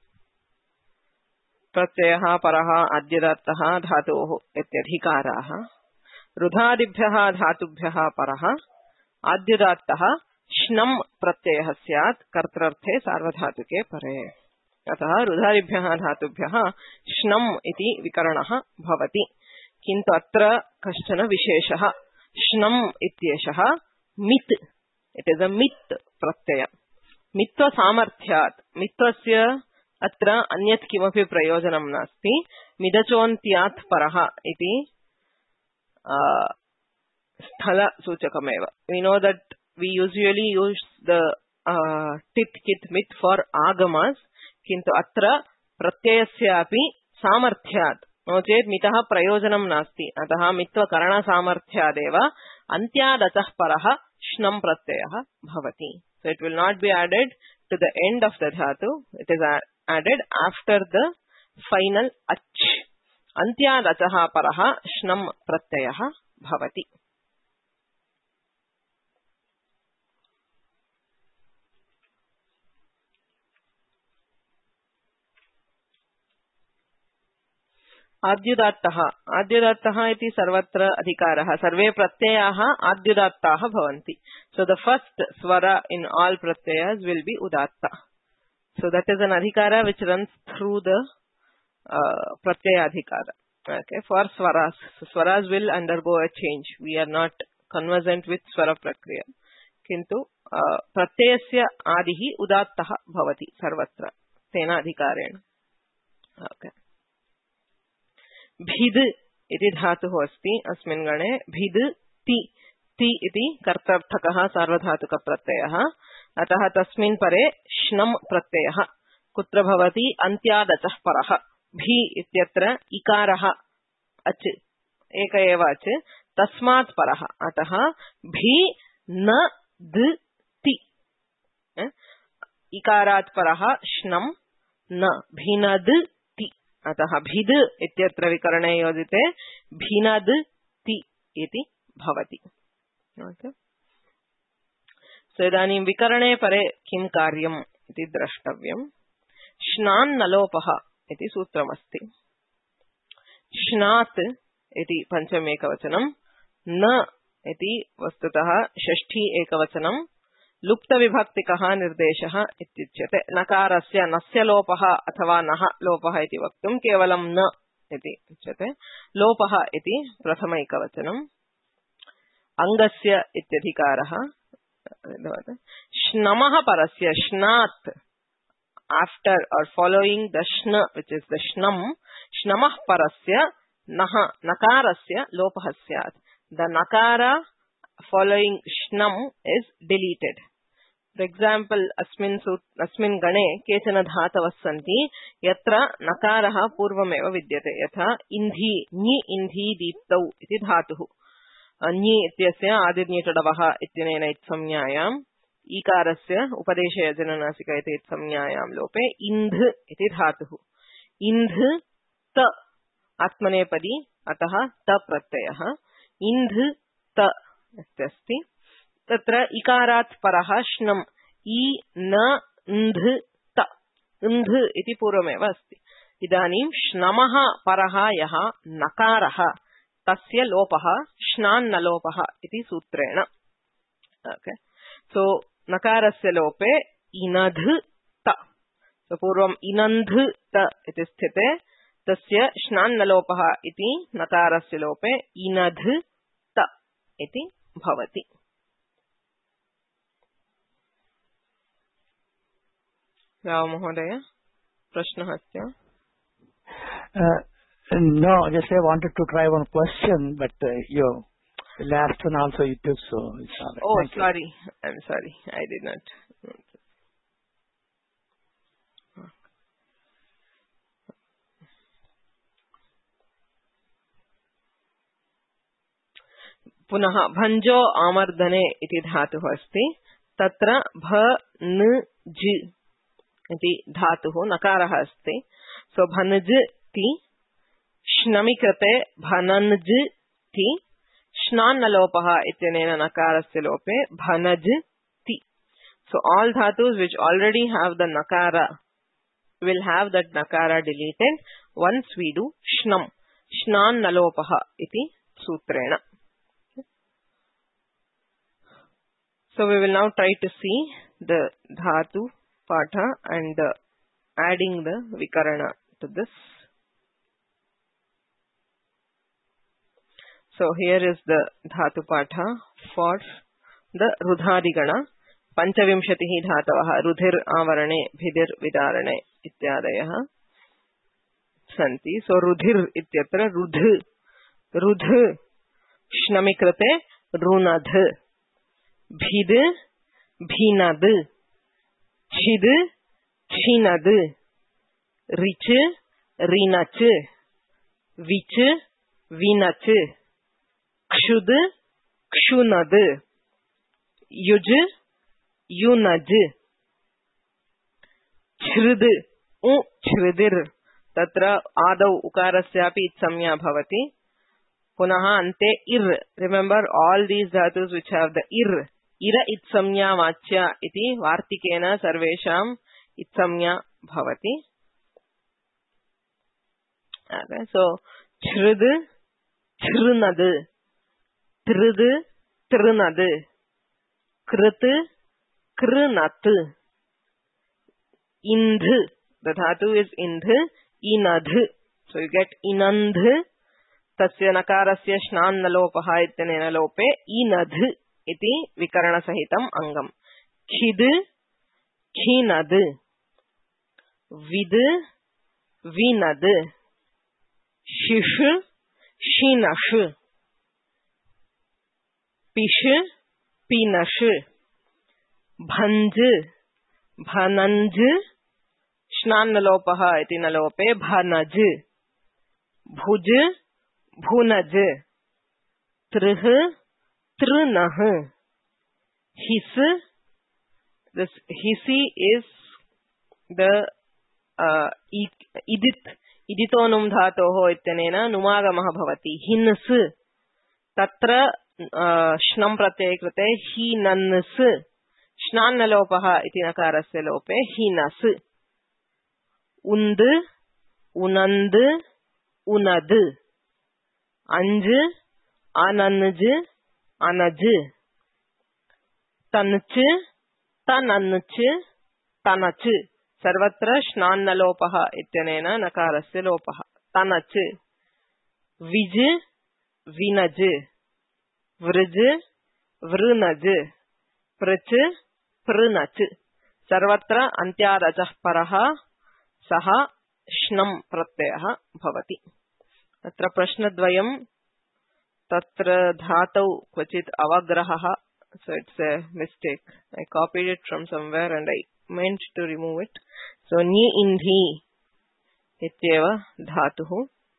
प्रत्ययः परः आद्यदात्तः धातोः इत्यधिकाराः रुधादिभ्यः धातुभ्यः परः आद्यदात्तः श्नम् प्रत्ययः स्यात् कर्तृर्थे सार्वधातुके परे अतः रुधादिभ्यः धातुभ्यः श्नम् इति विकरणः भवति किन्तु अत्र कश्चन विशेषः श्नम् इत्येषः मित् इट इस् अ मित् प्रत्यय मित्वसामर्थ्यात् मित्वस्य अत्र अन्यत् किमपि प्रयोजनं नास्ति मिदचोन्त्यात् परः इति स्थलसूचकमेव we know that we usually use the uh, tit kit mit for agamas किन्तु अत्र प्रत्ययस्यापि सामर्थ्यात् नो चेत् मितः प्रयोजनं नास्ति अतः मित्वकरणसामर्थ्यादेव अन्त्यादतः परः श्नम् प्रत्ययः भवति so it will not be added to the end of the dhatu it is added after the final ach अन्त्यादतः परः श्नम् प्रत्ययः भवति आद्युदात्तः आद्युदात्तः इति सर्वत्र अधिकारः सर्वे प्रत्ययाः आद्युदात्ताः भवन्ति so the first swara in all pratyayas will be udatta so that is an adhikara which runs through the uh, pratyaya adhikara okay for swaras so swaras will undergo a change we are not conversant with swara prakriya kintu uh, pratyayasya adihi udattah bhavati sarvatra tena adhikarena okay भिद् इति धातुः अस्ति अस्मिन् गणे भिद् ति ति इति कर्तर्थकः सार्वधातुकप्रत्ययः अतः तस्मिन् परे श्नम् प्रत्ययः कुत्र भवति अन्त्यादचः परः भी इत्यत्र इकारः अच् एक एव अच् तस्मात् परः अतः भी न द ति इकारात् परः श्नम् न भिनद् अतः भिद् इत्यत्र विकरणे योजिते भिनद् ति इति भवति सो इदानीं विकरणे परे किं कार्यम् इति द्रष्टव्यम् श्नान्नलोपः इति सूत्रमस्ति श्नात् इति पञ्चम एकवचनं न इति वस्तुतः षष्ठी एकवचनं लुप्तविभक्तिकः निर्देशः इत्युच्यते नकारस्य नस्य लोपः अथवा नः लोपः इति वक्तुं केवलं न इति उच्यते लोपः इति प्रथमैकवचनम् अङ्गस्य इत्यधिकारः श्नमः परस्य श्नात् after or following the shna which is the shnam श्नमः परस्य नः नकारस्य लोपः स्यात् द नकार following shnam is deleted. For example, अस्मिन् अस्मिन् गणे केचन धातवः सन्ति यत्र नकारः पूर्वमेव विद्यते यथा इन्धी ञि इन्धी दीप्तौ इति धातुः ञि इत्यस्य आदिर्निटडवः इत्यनेन इत्संज्ञायाम् ईकारस्य उपदेशयजननासिक इति इत्संज्ञायां लोपे इन्ध इति धातुः इन्ध त आत्मनेपदी अतः त प्रत्ययः इन्ध त अस्ति तत्र इकारात् परः श्नम् इ न न्ध त न्ध इति पूर्वमेव अस्ति इदानीं श्नमः परः यः नकारः तस्य लोपः श्नान्नलोपः इति सूत्रेण ओके सो नकारस्य लोपे इनध त सो पूर्वम् इनन्ध त इति स्थिते तस्य श्नान्नलोपः इति नकारस्य लोपे इनध त इति भवति राव महोदय प्रश्नः अस्ति no just I wanted to try one question but uh, you last one also you took so it's all right. oh Thank sorry you. I'm sorry I did not पुनः भंजो आमर्दने इति धातुः अस्ति तत्र भ न ज इति धातुः नकारः अस्ति. सो भनज ति श्नमि कृते भनन्ज ति श्नान्नलोपः इत्यनेन नकारस्य लोपे भनज ति. So all dhatus which already have the nakara will have that nakara deleted once we do shnam. Shnannalopaha iti sutrena. So we will now try to see the dhatu patha and uh, adding the vikarana to this. So here is the dhatu patha for the rudhadigana. Panchavimshatiः धातवः रुधिर आवर्णे भिदिर विदारणे इत्यादयः सन्ति. So रुधिर इत्यत्र रुध रुध श्नमि कृते रुनध भिद भीनद छिद छिनद rich रिनच विच विनच क्षुद क्षुनद use युनज छृद उ छृदिर तत्र आदौ उकारस्यापि इत्संज्ञा भवति. पुनः अन्ते इर्. Remember all these dhatus which have the ir ira इत्संज्ञा वाच्या इति वार्तिकेन सर्वेषाम् इत्संज्ञा भवति. Okay, so छृद छृनद तृद तृनद कृत कृनत इंध. The dhatu is indh inadh. So you get inandh. Tasya nakarasya shnannalopah ityanena lope inadh iti vikarana sahitam angam. Khid khinad vid vinad shish shinash pish pinash भंज भनंज श्नान्नलोपः इति नलोपे भनज भुज भुनज त्रिह तृनः हिस. This hisi is the uh, idit iditonum dhatoः इत्यनेन नुमागमः भवति. Hence तत्र श्नम् प्रत्यये कृते हीनन्स श्नान्नलोपः इति नकारस्य लोपे हीनस्. उन्द उनन्द उनद अंज अनन्ज अनज तनच तनन्च तनच. सर्वत्र श्नान्नलोपः इत्यनेन नकारस्य लोपः. तनच विज विनज वृज वृनज प्रच प्रनच. सर्वत्र अन्त्यादजः परः सः श्नम् प्रत्ययः भवति. तत्र प्रश्नद्वयम्. तत्र धातौ क्वचित् अवग्रहः. So it's a mistake. I copied it from somewhere and I meant to remove it. So ni indhi इत्येव धातुः.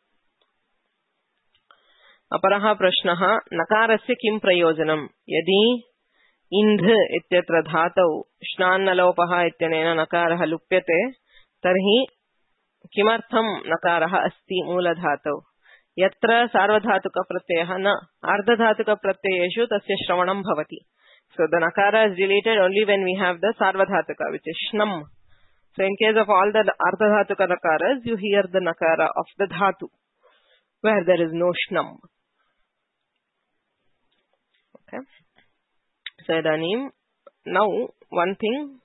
अपरः प्रश्नः नकारस्य किं प्रयोजनं. यदि इंध इत्यत्र धातौ श्नान्नलोपः इत्यनेन नकारः लुप्यते तर्हि किमर्थं नकारः अस्ति मूलधातौ. यत्र सार्वधातुकप्रत्ययः न अर्धधातुकप्रत्ययेषु तस्य श्रवणं भवति. So the nakara is deleted only when we have the sarvadhatuka which is shnam. So in case of all the ardhadhatuka nakaras you hear the nakara of the dhatu where there is no shnam. Okay. So idanim now one thing.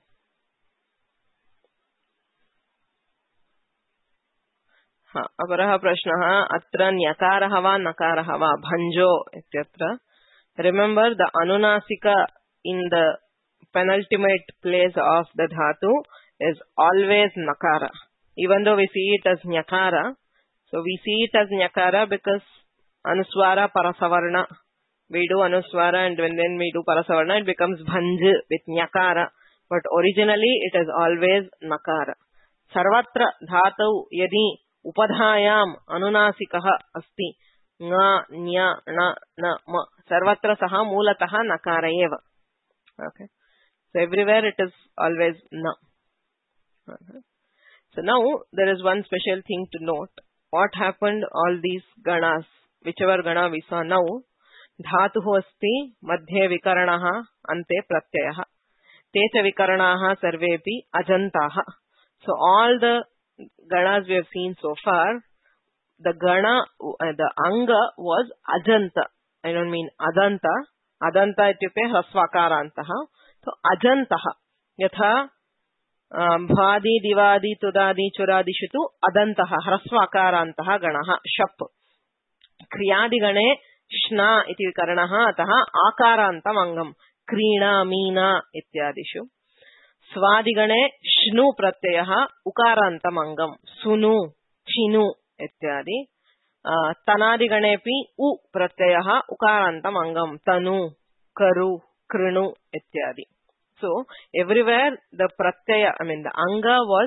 Ha अपरः प्रश्नः अत्र न्यकारः वा नकारः वा भंजो इत्यत्र. Remember the anunasika in the penultimate place of the dhatu is always nakara. Even though we see it as nyakara, so we see it as nyakara because anuswara parasavarna. We do anuswara and when then we do parasavarna it becomes bhanj with nyakara. But originally it is always nakara. Sarvatra dhatu yadi upadhayam anunasikah asti nga nya na na ma sarvatra saha mulatah nakara eva. Okay. So everywhere it is always na. So now there is one special thing to note. What happened all these ganas, whichever gana we saw now, dhatuhu asti madhye vikaranaha ante pratyayah. Techa vikaranaha sarvepi ajantaha. So all the ganas we have seen so far, the gana, uh, the anga was ajanta. I don't mean adanta. Adanta ityukte hrasvakarantaha. So ajantaha. Yatha bhadi, divadi, tudadi, churadishu tu adantaha, hrasvakarantaha ganaha, shap. Kriyadi gane shna iti vikaranaha ataha akarantam angam. Krina, meena ityadishu. Swadi gane shnu pratyayah ukarantam angam. Sunu, chinu ityadi. Uh, tanadi ganepi u pratyayah ukarantam angam. Tanu, karu, krinu ityadi. So everywhere the pratyaya, I mean the anga was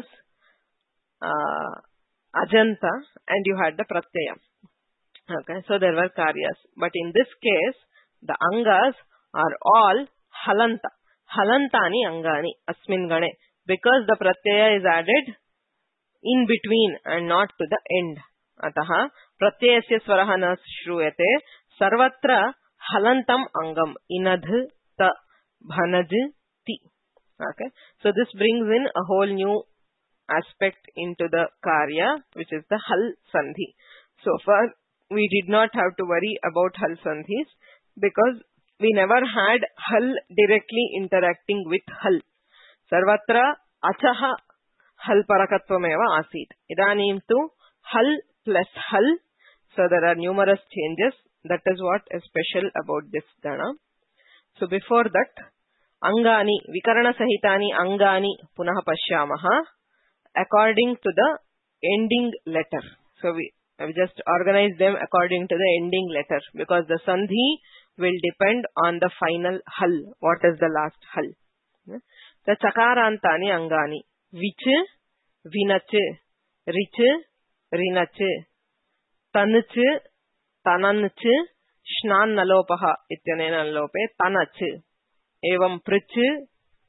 uh, ajanta and you had the pratyaya. Okay, so there were karyas. But in this case, the angas are all halanta. Halantani angani asmin gane. Because the pratyaya is added in between and not to the end. Ataha pratyayasya swaraha na shruyate sarvatra halantam angam inadh ta bhanaj ti. Okay, so this brings in a whole new aspect into the karya, which is the hal sandhi. So far we did not have to worry about hal sandhis because we never had hal directly interacting with hal. Sarvatra achaha hal parakattvameva asit. Idanim tu hal plus hal. So there are numerous changes. That is what is special about this gana. So before that, angani, vikarana sahitani angani punaha pashyamaha according to the ending letter. So we have just organized them according to the ending letter because the sandhi will depend on the final hal. What is the last hal? The chakarantani angani. Vich, vinach, rich, rinach, tanach, tananach, shnan nalopaha ityanena nalope, tanach. Evam prich.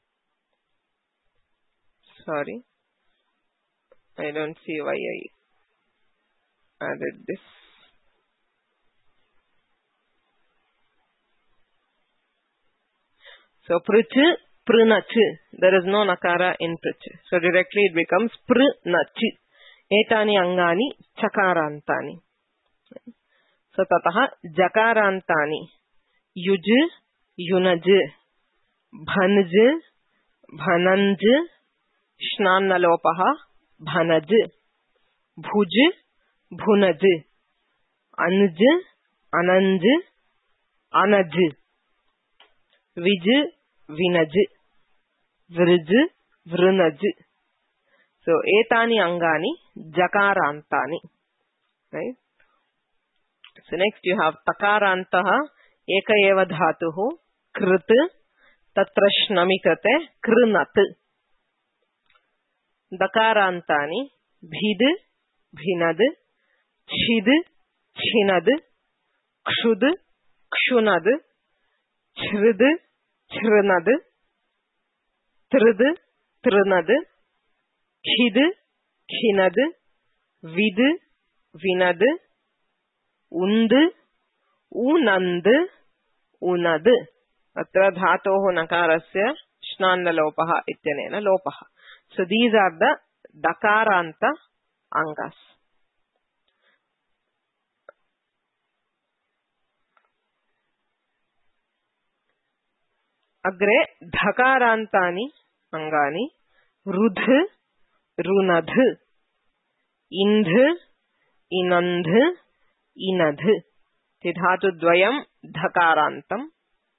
Sorry. I don't see why I added this. So prich, prunach. There is no nakara in prich. So directly it becomes prunach. Etani angani chakarantani. So tataha jakarantani. Yuj, yunaj. Bhanj, bhananj, shnannalopaha, bhanaj, bhuj, bhunaj, anj, ananj, anaj, vij, vinaj, vrij, vrunaj. So, etani angani, jakarantani. Right? So, next you have takarantaha, eka eva dhatuhu, krit, tatra shnamikrate krnat. Dakarantani bhid, bhinad, chid, chinad, kshud, kshunad, chrid, chrnad, trid, trnad, khid, khinad, vid, vinad, und, unand, unad. Atra dhatoho nakarasya shnanna lopaha ityanena lopaha. So these are the dakaranta angas. Agre dhakarantani angani rudh, runadh, indh, inandh, inadh. Dhatu dvayam dhakarantam.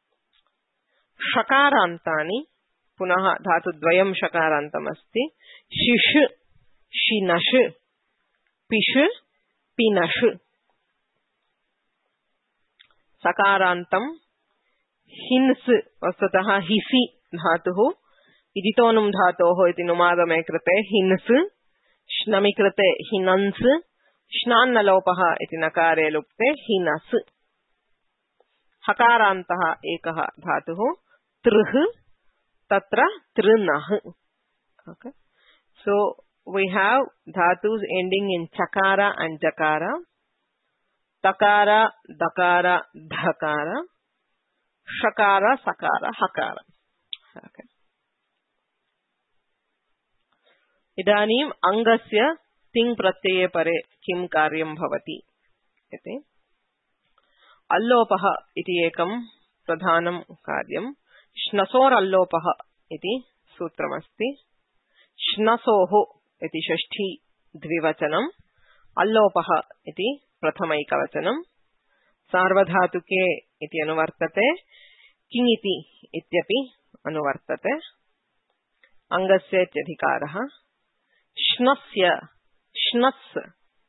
Shakarantani, punaha dhatu dvayam shakarantam asti. Shish, shinash, pish, pinash. Sakarantam, hins, vastataha hisi dhatuhu. Iditonum dhatoho iti numadame krite hins. Shnami krite hinans. Shnannalopaha iti nakare lupte hinas. Hakarantaha ekaha dhatuhu. Trh, tatra, trnah. Okay. So we have dhatus ending in chakara and jakara, takara, dakara, dhakara, shakara, sakara, hakara. Okay. Idanim angasya ting pratyeye pare kim karyam bhavati iti. Allopaha iti ekam pradhanam karyam. Shnasor allopaha iti sutramasti. Shnasoho iti shashti dvivachanam. Allopaha iti prathamaikavachanam. Sarvadhatuke iti anuvartate. Kingiti ityapi anuvartate. Angasya ityadhikaraha. Shnasya shnas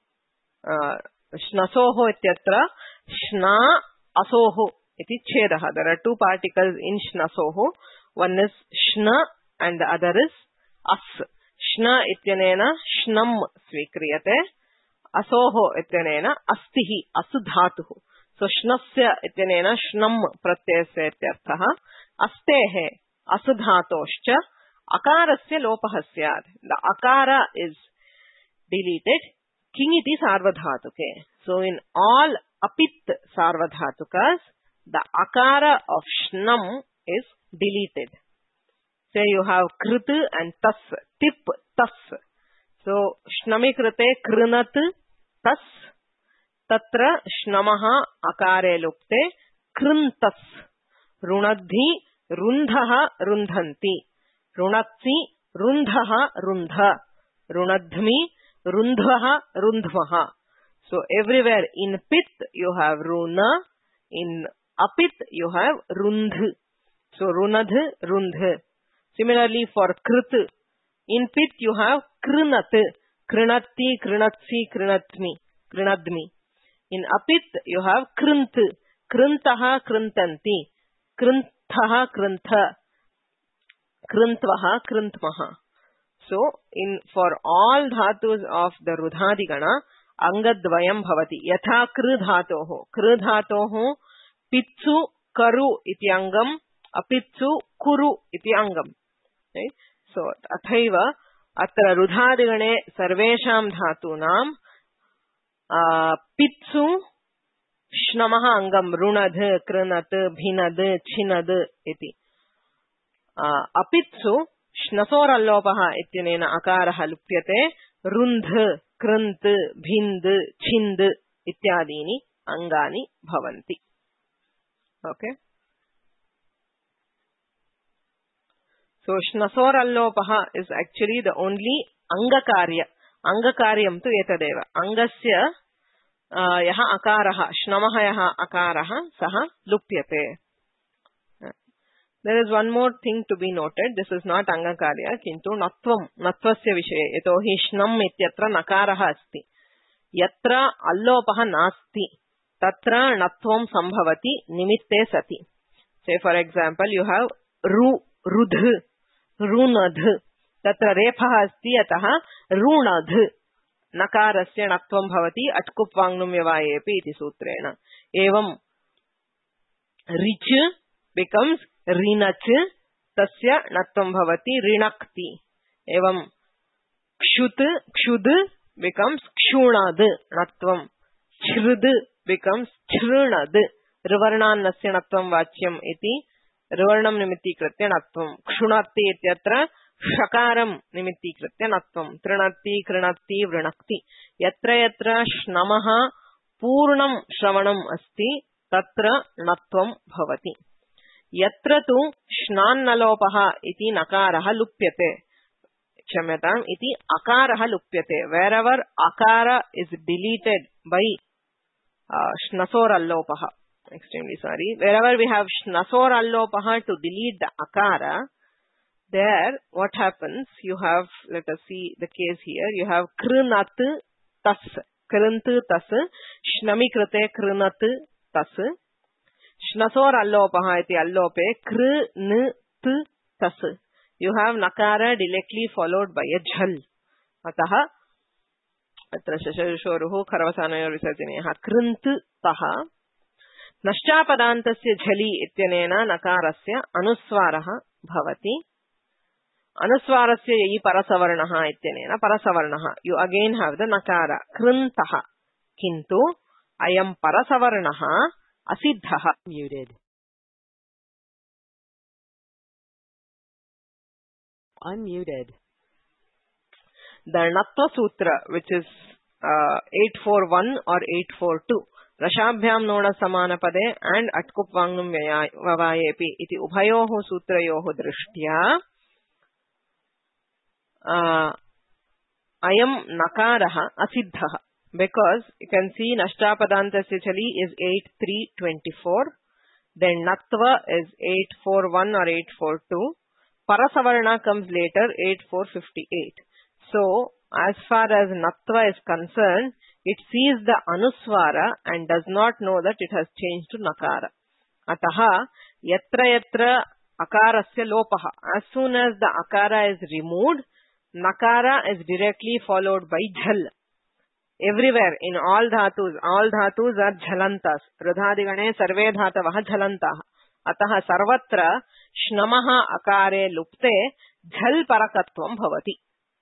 shnasoho ityatra shna asoho iti chedaha. There are two particles in shnasoho. One is shna and the other is as. Shna ityanena shnam svikriyate. Asoho ityanena astihi asu dhatuhu. So shnasya ityanena shnam pratyasya ityarthaha. Astehe asu dhatoscha akarasya lopah syad. The akara is deleted. Kingiti sarvadhatuke. So in all apit sarvadhatukas, the akara of shnam is deleted. Say you have krit and tas, tip, tas. So shnami krite krinat tas, tatra shnamaha akare lupte krintas. Runadhi rundhaha rundhanti. Runatsi rundhaha rundha. Runadhmi rundhaha rundhvaha. So everywhere in pit you have runa, in apit you have rundh. So runadh, rundh. Similarly for krit, in pit you have krinat, krinati, krinatsi, krinatmi, krinadmi. In apit you have krint, krintaha, krintanti, krinthaha, krintha, krintvaha, krintmaha. So in for all dhatus of the rudhadigana, angadvayam bhavati. Yatha kru dhatoho. Kru dhatoho pitsu karu iti angam, apitsu kuru iti angam. Right? So athaiva atra rudhadigane sarvesham dhatunam uh, pitsu shnamaha angam runadh, krinat, bhinad, chinad iti. Uh, apitsu shnasor allopaha ityanena akaraha lupyate rundh, krant, bhind, chind ityadini angani bhavanti. Okay. So shnasor allopaha is actually the only angakarya. Angakaryam tu etadeva. Angasya uh, yaha akaraha, shnamaha yaha akaraha saha lupyate. There is one more thing to be noted. This is not angakarya, kintu natvam, natvasya vishaye. Etohi shnam ityatra nakaraha asti. Yatra allopaha nasti. Tatra natvam sambhavati nimitte sati. Say for example, you have ru, rudh, runadh. Tatra repha asti ataha runadh. Nakarasya natvam bhavati atkupvangnum yavayepi iti sutrena. Evam rich becomes rinach, tasya natvam bhavati rinakti. Evam kshut, kshud becomes kshunad, natvam. Chrud becomes chrunad. Rivarnannasya natvam vachyam iti rivarnam nimitti kritya natvam. Kshunati ityatra shakaram nimitti kritya natvam. Trinati, krinati, vrinakti. Yatra yatra shnamaha purnam shravanam asti tatra natvam bhavati. Yatra tu shnannalopaha iti nakaraha lupyate. Kshamyatam iti akaraha lupyate. Wherever akara is deleted by uh, shnasor allopaha. Extremely sorry. Wherever we have shnasor allopaha to delete the akara, there what happens? You have, let us see the case here. You have krinat tas. Krint tas. Shnami krite krinat tas. Shnasor allopaha iti allope kr n t tas. You have nakara directly followed by a jhal. Ataha atra shasharishoruhu kharavasanayor visarjaneha krint taha nashchapadantasya jhali ityanena nakarasya anuswaraha bhavati. Anuswarasya yai parasavarnaha ityanena parasavarnaha. You again have the nakara. Kruntaha. Kintu ayam parasavarnaha asiddhaha. Muted. Unmuted. The Natva Sutra, which is uh, eight forty-one or eight forty-two. Rashabhyam noda samana pade and atkup vangnum vavayepi iti ubhayoho sutrayoho drishtya uh, ayam nakaraha asiddhaha. Because you can see Nashtapadantasya chali is eight three twenty-four. Then Natva is eight forty-one or eight forty-two. Parasavarna comes later, eight four fifty-eight. So, as far as Natva is concerned, it sees the Anuswara and does not know that it has changed to Nakara. Ataha, yatra yatra akarasya lopaha. As soon as the akara is removed, Nakara is directly followed by Jhal. Everywhere, in all dhatus, all dhatus are Jhalantas. Rudhadigane sarve dhatavaha Jhalantaha. Ataha sarvatra shnamaha akare lupte Jhal parakatvam bhavati.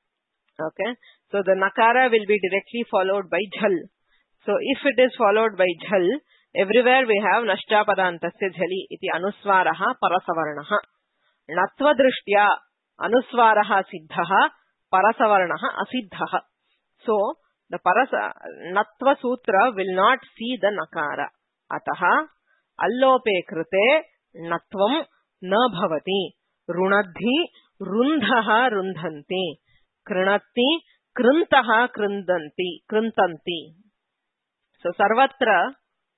Okay, so the nakara will be directly followed by jhal. So if it is followed by jhal, everywhere we have nashtapadantasya jhali iti anuswaraha parasavarnaha. Natva drishtya anuswaraha siddhaha parasavarnaha asiddhaha. So the parasa natva sutra will not see the nakara. Ataha allope krite natvam na bhavati. Runadhi rundhaha rundhanti. Krinati, krintaha, krindanti, krintanti. So, sarvatra,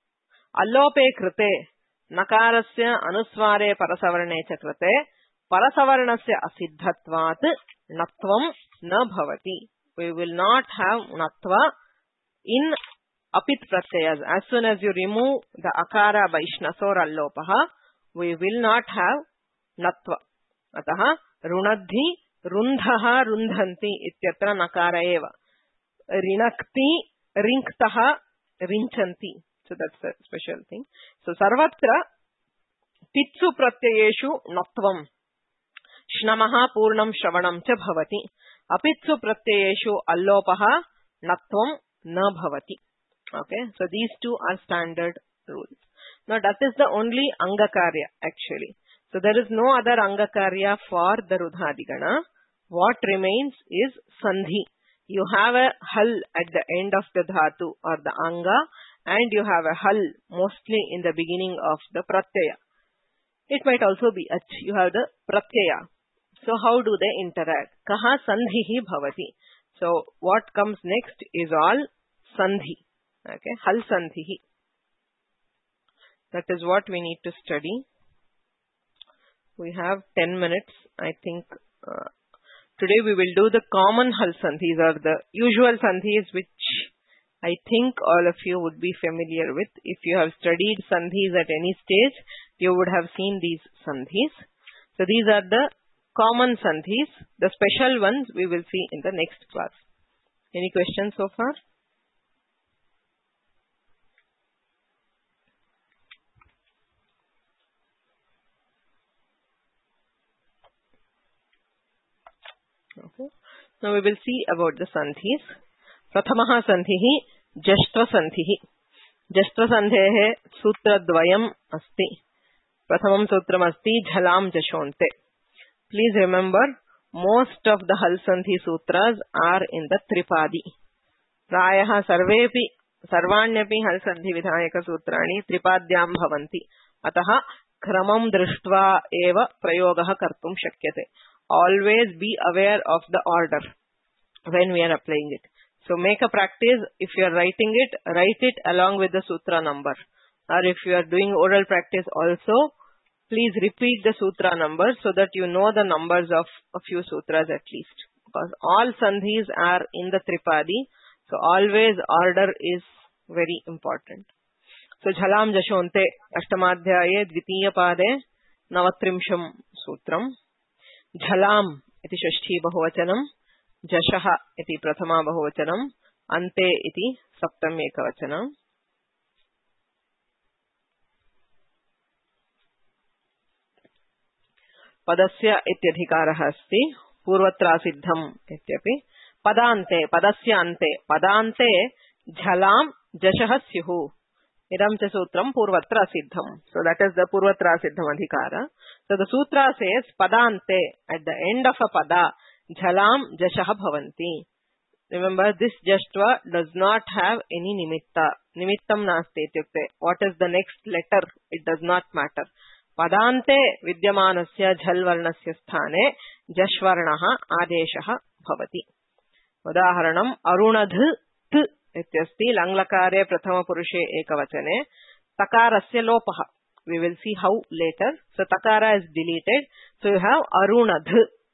allope krite, nakarasya anusware parasavarne cha krite, parasavarnasya asiddhatvat, natvam na bhavati. We will not have natva in apit pratyayas. As soon as you remove the akara by shnasor allopaha, we will not have natva. Ataha, runadhi, Rundhaha rundhanti ityatra nakara eva. Rinakti rinktaha rinchanti. So that's a special thing. So sarvatra titsu pratyayeshu natvam. Shnamaha purnam shravanam cha bhavati. Apitsu pratyayeshu allopaha natvam na bhavati. Okay. So these two are standard rules. Now that is the only angakarya actually. So there is no other angakarya for the Rudhadigana. What remains is sandhi. You have a hal at the end of the dhatu or the anga, and you have a hal mostly in the beginning of the pratyaya. It might also be ach. You have the pratyaya. So how do they interact? Kaha sandhihi bhavati. So what comes next is all sandhi. Okay, hal sandhihi. That is what we need to study. We have ten minutes. I think uh, today we will do the common hal sandhis or the usual sandhis, which I think all of you would be familiar with. If you have studied sandhis at any stage, you would have seen these sandhis. So these are the common sandhis. The special ones we will see in the next class. Any questions so far? Okay. Now we will see about the sandhis. Prathamaha sandhihi jashtva sandhihi. Jashtva sandhehe sutra dvayam asti. Prathamam sutram asti jhalam jashonte. Please remember, most of the hal sandhi sutras are in the tripadi. Prayaha sarvepi sarvanyapi hal sandhi vidhayaka sutrani tripadyam bhavanti. Ataha kramam drishtva eva prayogaha kartum shakyate. Always be aware of the order when we are applying it. So make a practice. If you are writing it, write it along with the sutra number. Or if you are doing oral practice also, please repeat the sutra number so that you know the numbers of a few sutras at least. Because all sandhis are in the tripadi. So always order is very important. So jhalam jashonte ashtamadhyaye dvitiya pade navatrimsham sutram. Jhalam iti shashti bahuvachanam, jashaha iti prathama bahuvachanam, ante iti saptam ekavachanam. Padasya ityadhikaraha asti, पूर्वत्र सिद्धम् इत्यपि पदान्ते पदस्य अन्ते पदान्ते झलां जशः स्युः idam cha sutram purvatra siddham. So that is the purvatra siddham adhikara. So the sutra says padante, at the end of a pada jhalam jashaha bhavanti. Remember, this jashtva does not have any nimitta. Nimittam nasti ityukte. What is the next letter? It does not matter. Padante vidyamanasya jhal varnasya sthane jashvarnaha adeshaha bhavati. Udaharanam arunadh t इत्यस्ति लङ्लकारे प्रथमपुरुषे एकवचने तकारस्य लोपः. We will see how later. So takara is deleted. So you have arunadh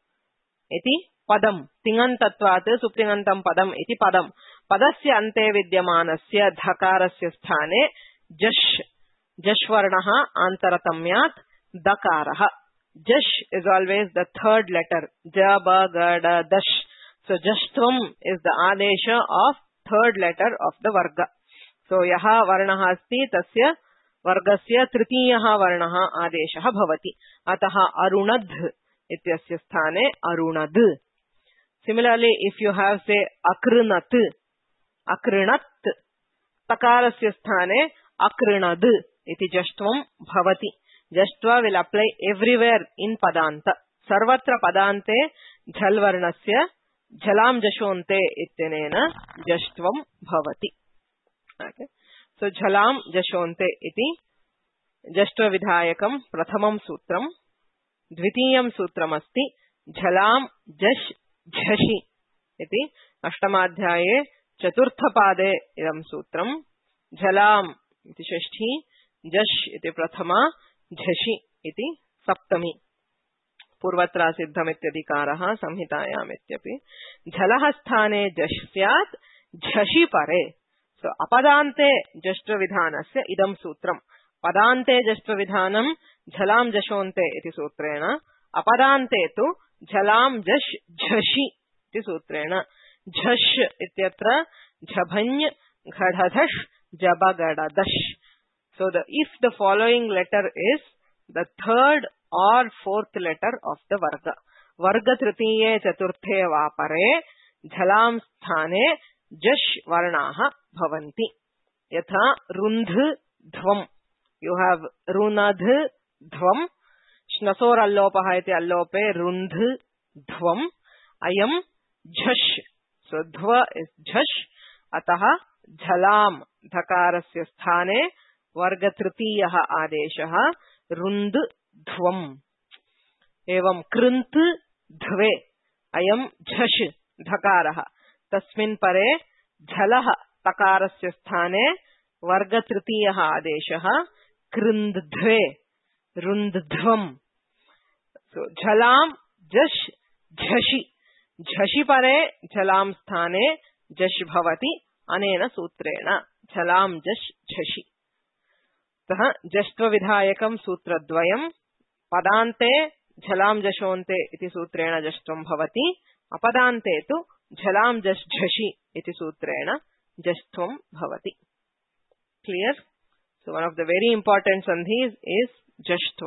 iti padam. तिङन्तत्वात् सुप्तिङन्तं padam iti padam. Padasya ante vidyamanasya dhakarasya sthane jash jashvarnah antaratamyat dakaraha. Jash is always the third letter. Ja, ba, ga, da, dash. So jashtvam is the adesha of third letter of the varga. So yaha varnaha asti tasya vargasya tritiyaha varnaha adeshaha bhavati. Ataha arunadh ityasya sthane arunadh. Similarly, if you have say akrinat, akrinat, takarasya sthane akrinad iti jashtvam bhavati. Jashtva will apply everywhere in padanta. Sarvatra padante jhal varnasya jhalam jashonte ittenena jashtvam bhavati. Okay. So jhalam jashonte iti jashtva vidhayakam prathamam sutram. Dvitiyam sutram asti jhalam jash jhashi iti ashtamadhyaye chaturtha pade idam sutram. Jhalam iti shashthi, jash iti prathama, jhashi iti saptami. पूर्वत्र सिद्धमित्यधिकारः संहितायामित्यपि झलः स्थाने जश् स्यात् झषि परे. सो अपदान्ते जष्ट्वविधानस्य इदं सूत्रम्. पदान्ते जष्ट्वविधानं झलां जशोन्ते इति सूत्रेण, अपदान्ते तु झलां जश् झषि इति सूत्रेण. झष् इत्यत्र झभञ् घढधष् जबगडदश्. So the if the following letter is the third or fourth letter of the varga. Varga tritiye chaturthe vapare jhalam sthane jash varnaha bhavanti. Yatha rundh dhvam. You have runadh dhvam. Shnasor allopah iti allope rundh dhvam. Ayam jhash. So dhva is jhash. Ataha jhalam dhakarasya sthane varga tritiyaha adeshaha rund dhvam. Evam krint dhve. Ayam jhash dhakaraha. Tasmin pare jhalah takarasya sthane varga tritiyaha adeshaha krind dhve rund dhvam. So jhalam jash jhashi. Jhashi pare jhalam sthane jash bhavati anena sutrena. Jhalam jash jhashi. तः जष्ट्व विधायकं सूत्रद्वयं पदान्ते झलां जशोन्ते इति सूत्रेण जष्ट्वं भवति. अपदान्ते तु झलां जश् झषि इति सूत्रेण जष्ट्वं भवति. Clear? So one of the very important sandhis is jashtva.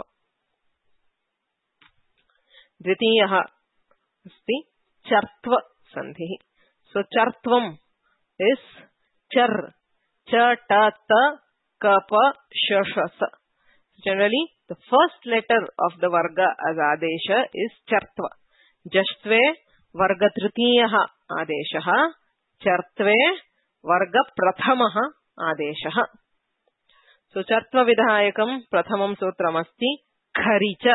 द्वितीयः अस्ति चर्त्व सन्धिः. So chartvam is char, cha ta ta kapa shashasa. Generally, the first letter of the varga as adesha is chartva. Jashtve varga tritiyaha adeshaha. Chartve varga prathamaha adeshaha. So chartva vidhayakam prathamam sutram asti kharicha.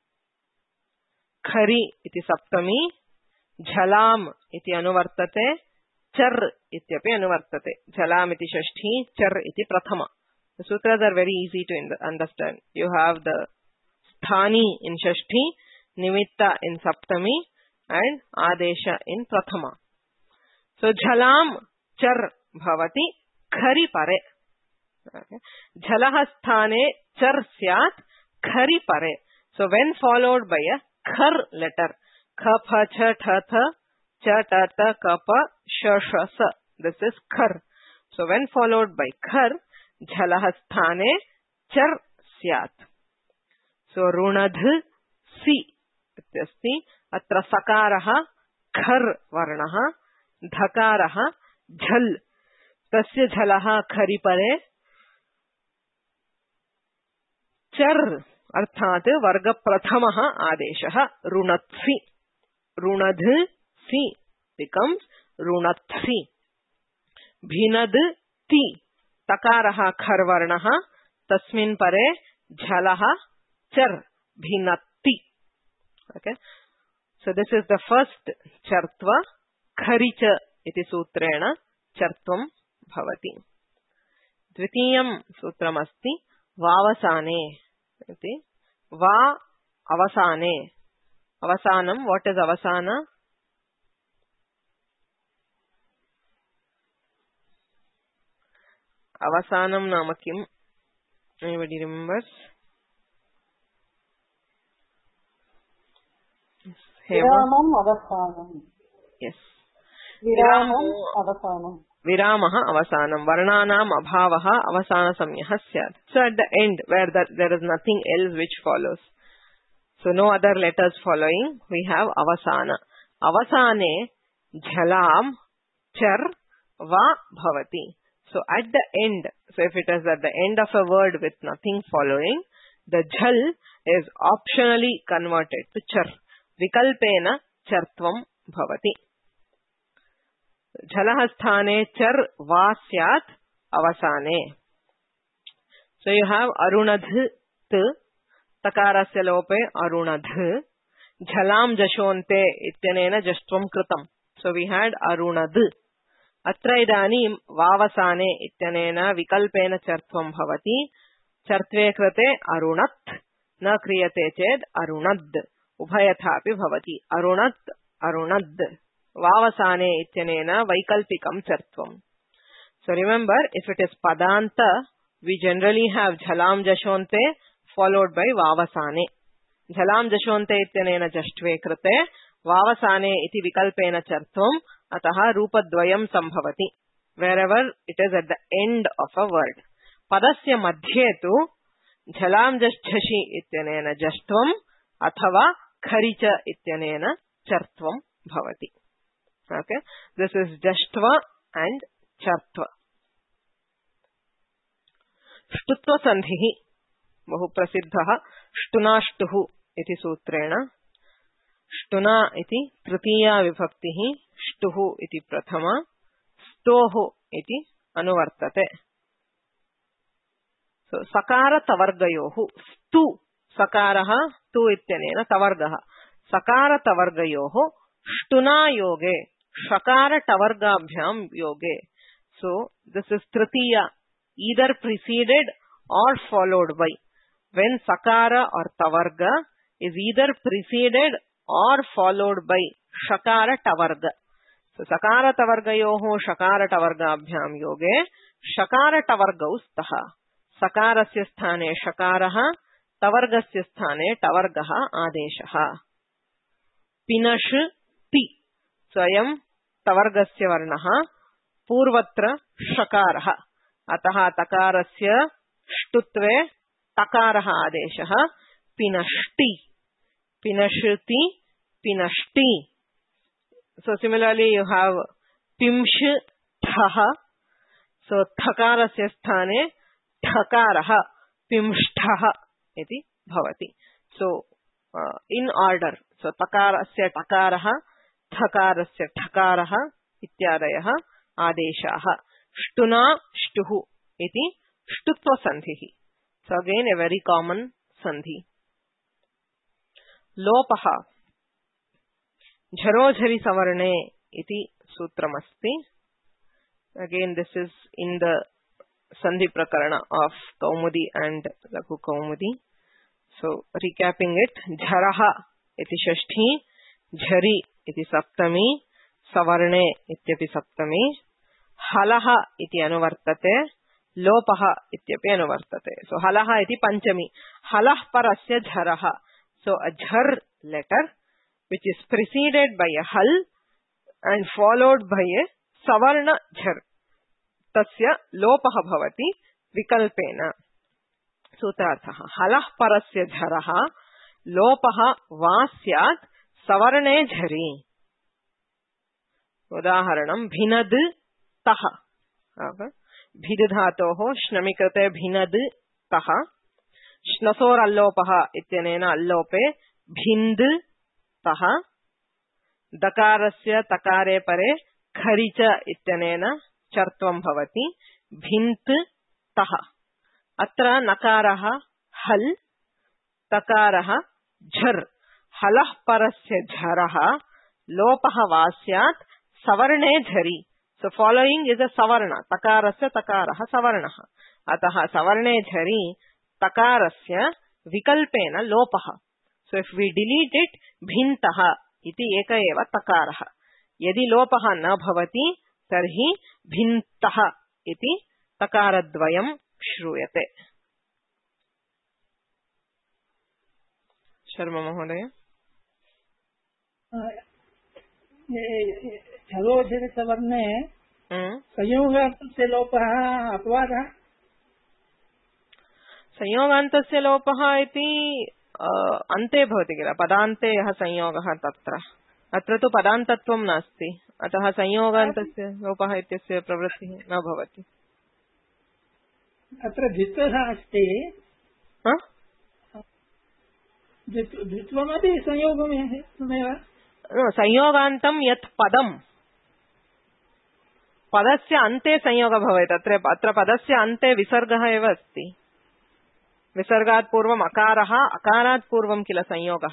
Khari iti saptami. Jhalam iti anuvartate. Char ityapi anuvartate. Jhalam iti shashthi. Char iti prathama. The sutras are very easy to understand. You have the sthani in shashthi, nimitta in saptami, and adesha in prathama. So jhalam char bhavati khari pare. Okay. Jhalah sthane char syat khari pare. So when followed by a khar letter, kha pha cha tha tha cha ta ta ka pa sha sha sa, this is khar. So when followed by khar, jhalah sthane char syat. So runadh si ityasti अत्र सकारः खर् वर्णः, धकारः झल्, तस्य झलः खरि परे चर् अर्थात् वर्ग प्रथमः आदेशः रुणत्सि, रुणध् सि becomes रुणत्सि, भिनद् ति, तकारः खर् वर्णः, तस्मिन् परे झलः चर् भिनत्ति. Okay, so this is the first चर्त्व. खरि च इति सूत्रेण चर्त्वं भवति. द्वितीयं सूत्रमस्ति वावसाने इति. वा अवसाने, अवसानं, what is avasana? अवसानं नाम किम्? Anybody remembers? विरामम् अवसानम्. Yes. विरामम् अवसानम्. विरामः अवसानं. वर्णानाम् अभावः अवसानसंज्ञः स्यात्. So at the end where the, there is nothing else which follows. So no other letters following, we have avasana. Avasane jhalam char va bhavati. So at the end, so if it is at the end of a word with nothing following, the jhal is optionally converted to char. Vikalpena chartvam bhavati. Jhalah sthane char va syat avasane. So you have arunadh, takarasya lope arunadh, jhalam jashonte ityanena jashtvam kritam. So we had arunadh. अत्र इदानीं वावसाने इत्यनेन विकल्पेन चर्त्वं भवति. चर्त्वे कृते अरुणत् न क्रियते चेत् अरुणद् उभयथापि भवति. अरुणत् अरुणद्. वावसाने इत्यनेन वैकल्पिकं चर्त्वम्. So remember, if it is padanta, we generally have jhalam jashonte followed by vavasane. Jhalam jashonte ityanena jashtve krite vavasane iti vikalpena chartvam. Ataha rupadvayam sambhavati. Wherever it is at the end of a word. Padasya madhye tu jhalam jashchashi ityanena jashtvam athava kharicha ityanena chartvam bhavati. Okay. This is jashtva and chartva. Shtutva sandhihi बहु प्रसिद्धः ष्टुनाष्टुः इति सूत्रेण. ष्टुना इति तृतीया विभक्तिः, ष्टुः इति प्रथमा, स्तोः इति अनुवर्तते. so, सकार तवर्गयोः स्तु सकारः तु इत्यनेन तवर्गः सकार तवर्गयोः ष्टुना योगे षकार टवर्गाभ्यां योगे. so this is tritiya, either preceded or followed by. When sakara or tavarga is either preceded or followed by shakara tavarga. So sakara tavargayoho shakara tavargabhyam yoge shakara tavargau staha. Sakarasya sthane shakaraha tavargasya sthane tavargaha adeshaha. Pinash ti. Swayam tavargasya varnaha purvatra shakaraha. Ataha takarasya shtutve takaraha adeshaha pinashti. Pinashti, pinashti. So similarly you have pimsh thaha. So thakarasya sthane thakaraha pimshthaha iti bhavati. So uh, in order. So takarasya takaraha, thakarasya thakaraha ityadayaha adeshaha. Shtuna shtuhu iti shtutva sandhihi. So again a very common sandhi. Lopaha jharojhari savarne iti sutramasti. Again this is in the sandhi prakarana of Kaumudi and Laghu Kaumudi. So recapping it, jharaha iti shashthi, jhari iti saptami, savarne ityapi saptami, halaha iti anuvartate, lopaha ityapi anuvartate. So halaha iti panchami, halah parasya jharaha. So a jhar letter which is preceded by a hal and followed by a savarna jhar. Tasya lopaha bhavati vikalpena. Sutrarthaha. Halah parasya jharaha lopaha va syat savarne jhari. Udaharanam bhinad taha. Bhid dhatoh shnamikrate bhinad taha. Shnasor allopaha ityanena allope bhind taha. Dakarasya takare pare kharicha ityanena chartvam bhavati. Bhint taha. Atra nakaraha hal. Takaraha jhar. Halah parasya jharaha. Lopaha vasyat. Savarne jhari. So following is a savarna. Takarasya takaraha savarnaha. Ataha savarne jhari. Takarasya vikalpena lopaha. So if we delete it, bhintaha iti eka eva takaraha. Yadi lopaha na bhavati, tarhi bhintaha iti takaradvayam shruyate. Sharma Mahodaya. झलोझरि सवर्णे संयोगान्तस्य लोपः अपवादः. संयोगान्तस्य लोपः इति अन्ते भवति किल. पदान्ते यः संयोगः तत्र. अत्र तु पदान्तत्वं नास्ति. अतः संयोगान्तस्य लोपः इत्यस्य प्रवृत्तिः न भवति. अत्र द्वित्वः अस्ति. द्वित्वमपि संयोगमेव. संयोगान्तं यत् पदम् पदस्य अन्ते संयोगः भवेत्. अत्र अत्र पदस्य अन्ते विसर्गः एव अस्ति. विसर्गात् पूर्वम् अकारः, अकारात् पूर्वं किल संयोगः.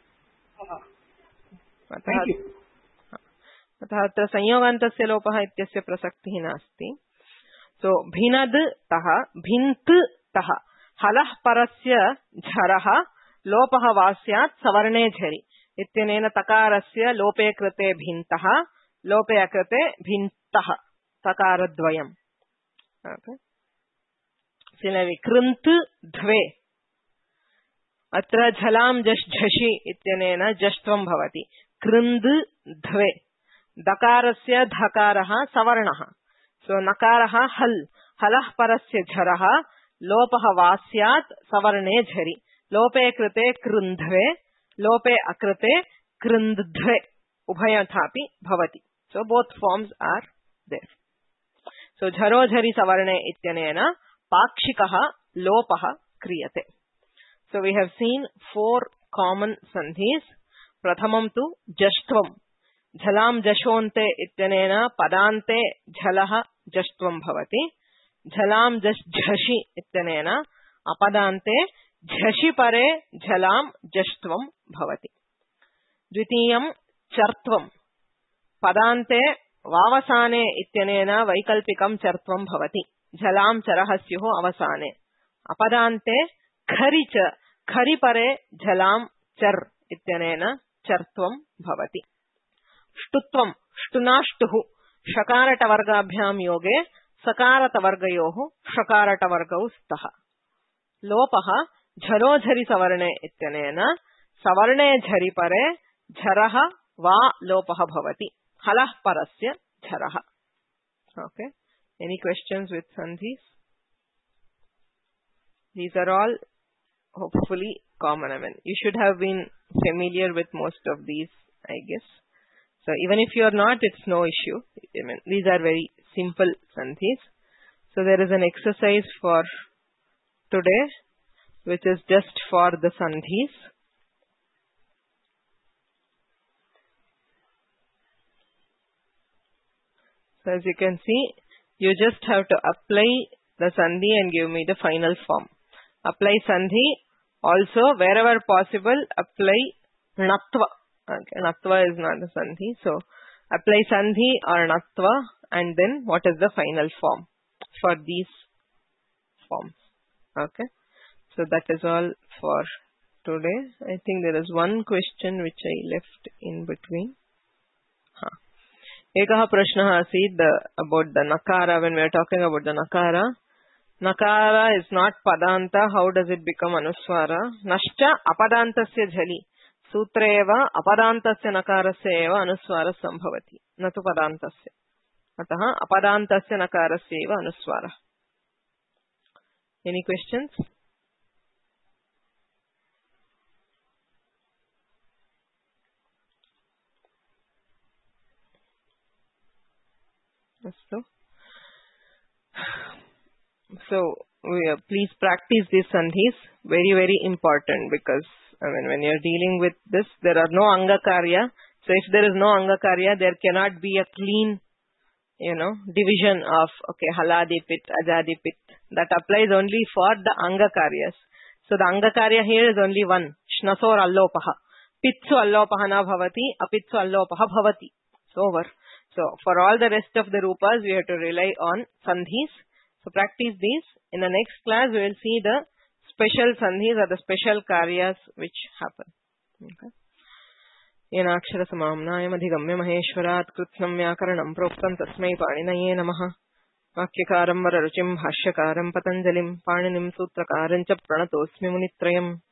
अतः अत्र संयोगान्तस्य लोपः इत्यस्य प्रसक्तिः नास्ति. सो भिनद् तः भिन्त् तः हलः परस्य झरः लोपः वास्यात् सवर्णे झरि इत्यनेन तकारस्य लोपे कृते भिन्तः लोपे अकृते भिन्तः तकारद्वयम्. सिलवि कृन्त् द्वे. अत्र झलां जश् झषि इत्यनेन जष्ट्वं भवति. कृन्द् द्वे. दकारस्य धकारः सवर्णः. सो नकारः हल्. हलः परस्य झरः लोपः वास्यात् सवर्णे झरि. लोपे कृते कृन्ध्वे लोपे अकृते कृन्द्ध्वे उभयथापि भवति. So both forms are there. So झरो झरि सवर्णे इत्यनेन पाक्षिकः लोपः क्रियते. So we have seen four common sandhis. प्रथमं तु जष्ट्वम्. झलां जशोन्ते इत्यनेन पदान्ते झलः जष्ट्वं भवति. झलां जश् झषि इत्यनेन अपदान्ते झषि परे झलां जष्ट्वं भवति. द्वितीयं चर्त्वम्. पदान्ते वावसाने इत्यनेन वैकल्पिकं चर्त्वं भवति. झलां चरः स्युः अवसाने. अपदान्ते खरि च खरि परे झलां चर् इत्यनेन चर्त्वं भवति. ष्टुत्वं. ष्टुनाष्टुः. षकारटवर्गाभ्यां योगे सकारटवर्गयोः षकारटवर्गौ स्तः. लोपः झरो झरि सवर्णे इत्यनेन सवर्णे झरि परे झरः वा लोपः भवति. हलः परस्य झरः. Okay. Any questions with sandhis? These are all hopefully common. I mean, you should have been familiar with most of these, I guess. So even if you are not, it's no issue. I mean, these are very simple sandhis. So there is an exercise for today, which is just for the sandhis. So as you can see, you just have to apply the sandhi and give me the final form. Apply sandhi. Also, wherever possible, apply natva. Okay, natva is not a sandhi. So apply sandhi or natva, and then what is the final form for these forms. Okay. So that is all for today. I think there is one question which I left in between. Huh. Ekah prashnah asid about the nakara. When we are talking about the nakara, nakara is not padanta. How does it become anuswara? Nashcha apadantasya jhali. Sutra eva apadantasya nakarasya eva anuswara sambhavati. Natu padantasya. Ataha apadantasya nakarasya eva anuswara. Any questions? Astu. So we, uh, please practice these sandhis. Very, very important, because I mean, when you're dealing with this, there are no angakarya. So if there is no angakarya, there cannot be a clean, you know, division of, okay, haladi pit, ajadi pit. That applies only for the angakaryas. So the angakarya here is only one. Shnasor allopaha. Pitsu allopaha na bhavati, apitsu allopaha bhavati. It's over. So for all the rest of the rupas, we have to rely on sandhis. So practice these. In the next class, we will see the special sandhis or the special karyas which happen. Okay. येनाक्षर समाम्नायम् अधिगम्य महेश्वरात् कृत्स्नं व्याकरणं प्रोक्तं तस्मै पाणिनये नमः। वाक्यकारं वररुचिं भाष्यकारं पतञ्जलिं पाणिनिं सूत्रकारं च प्रणतोऽस्मि मुनित्रयम्।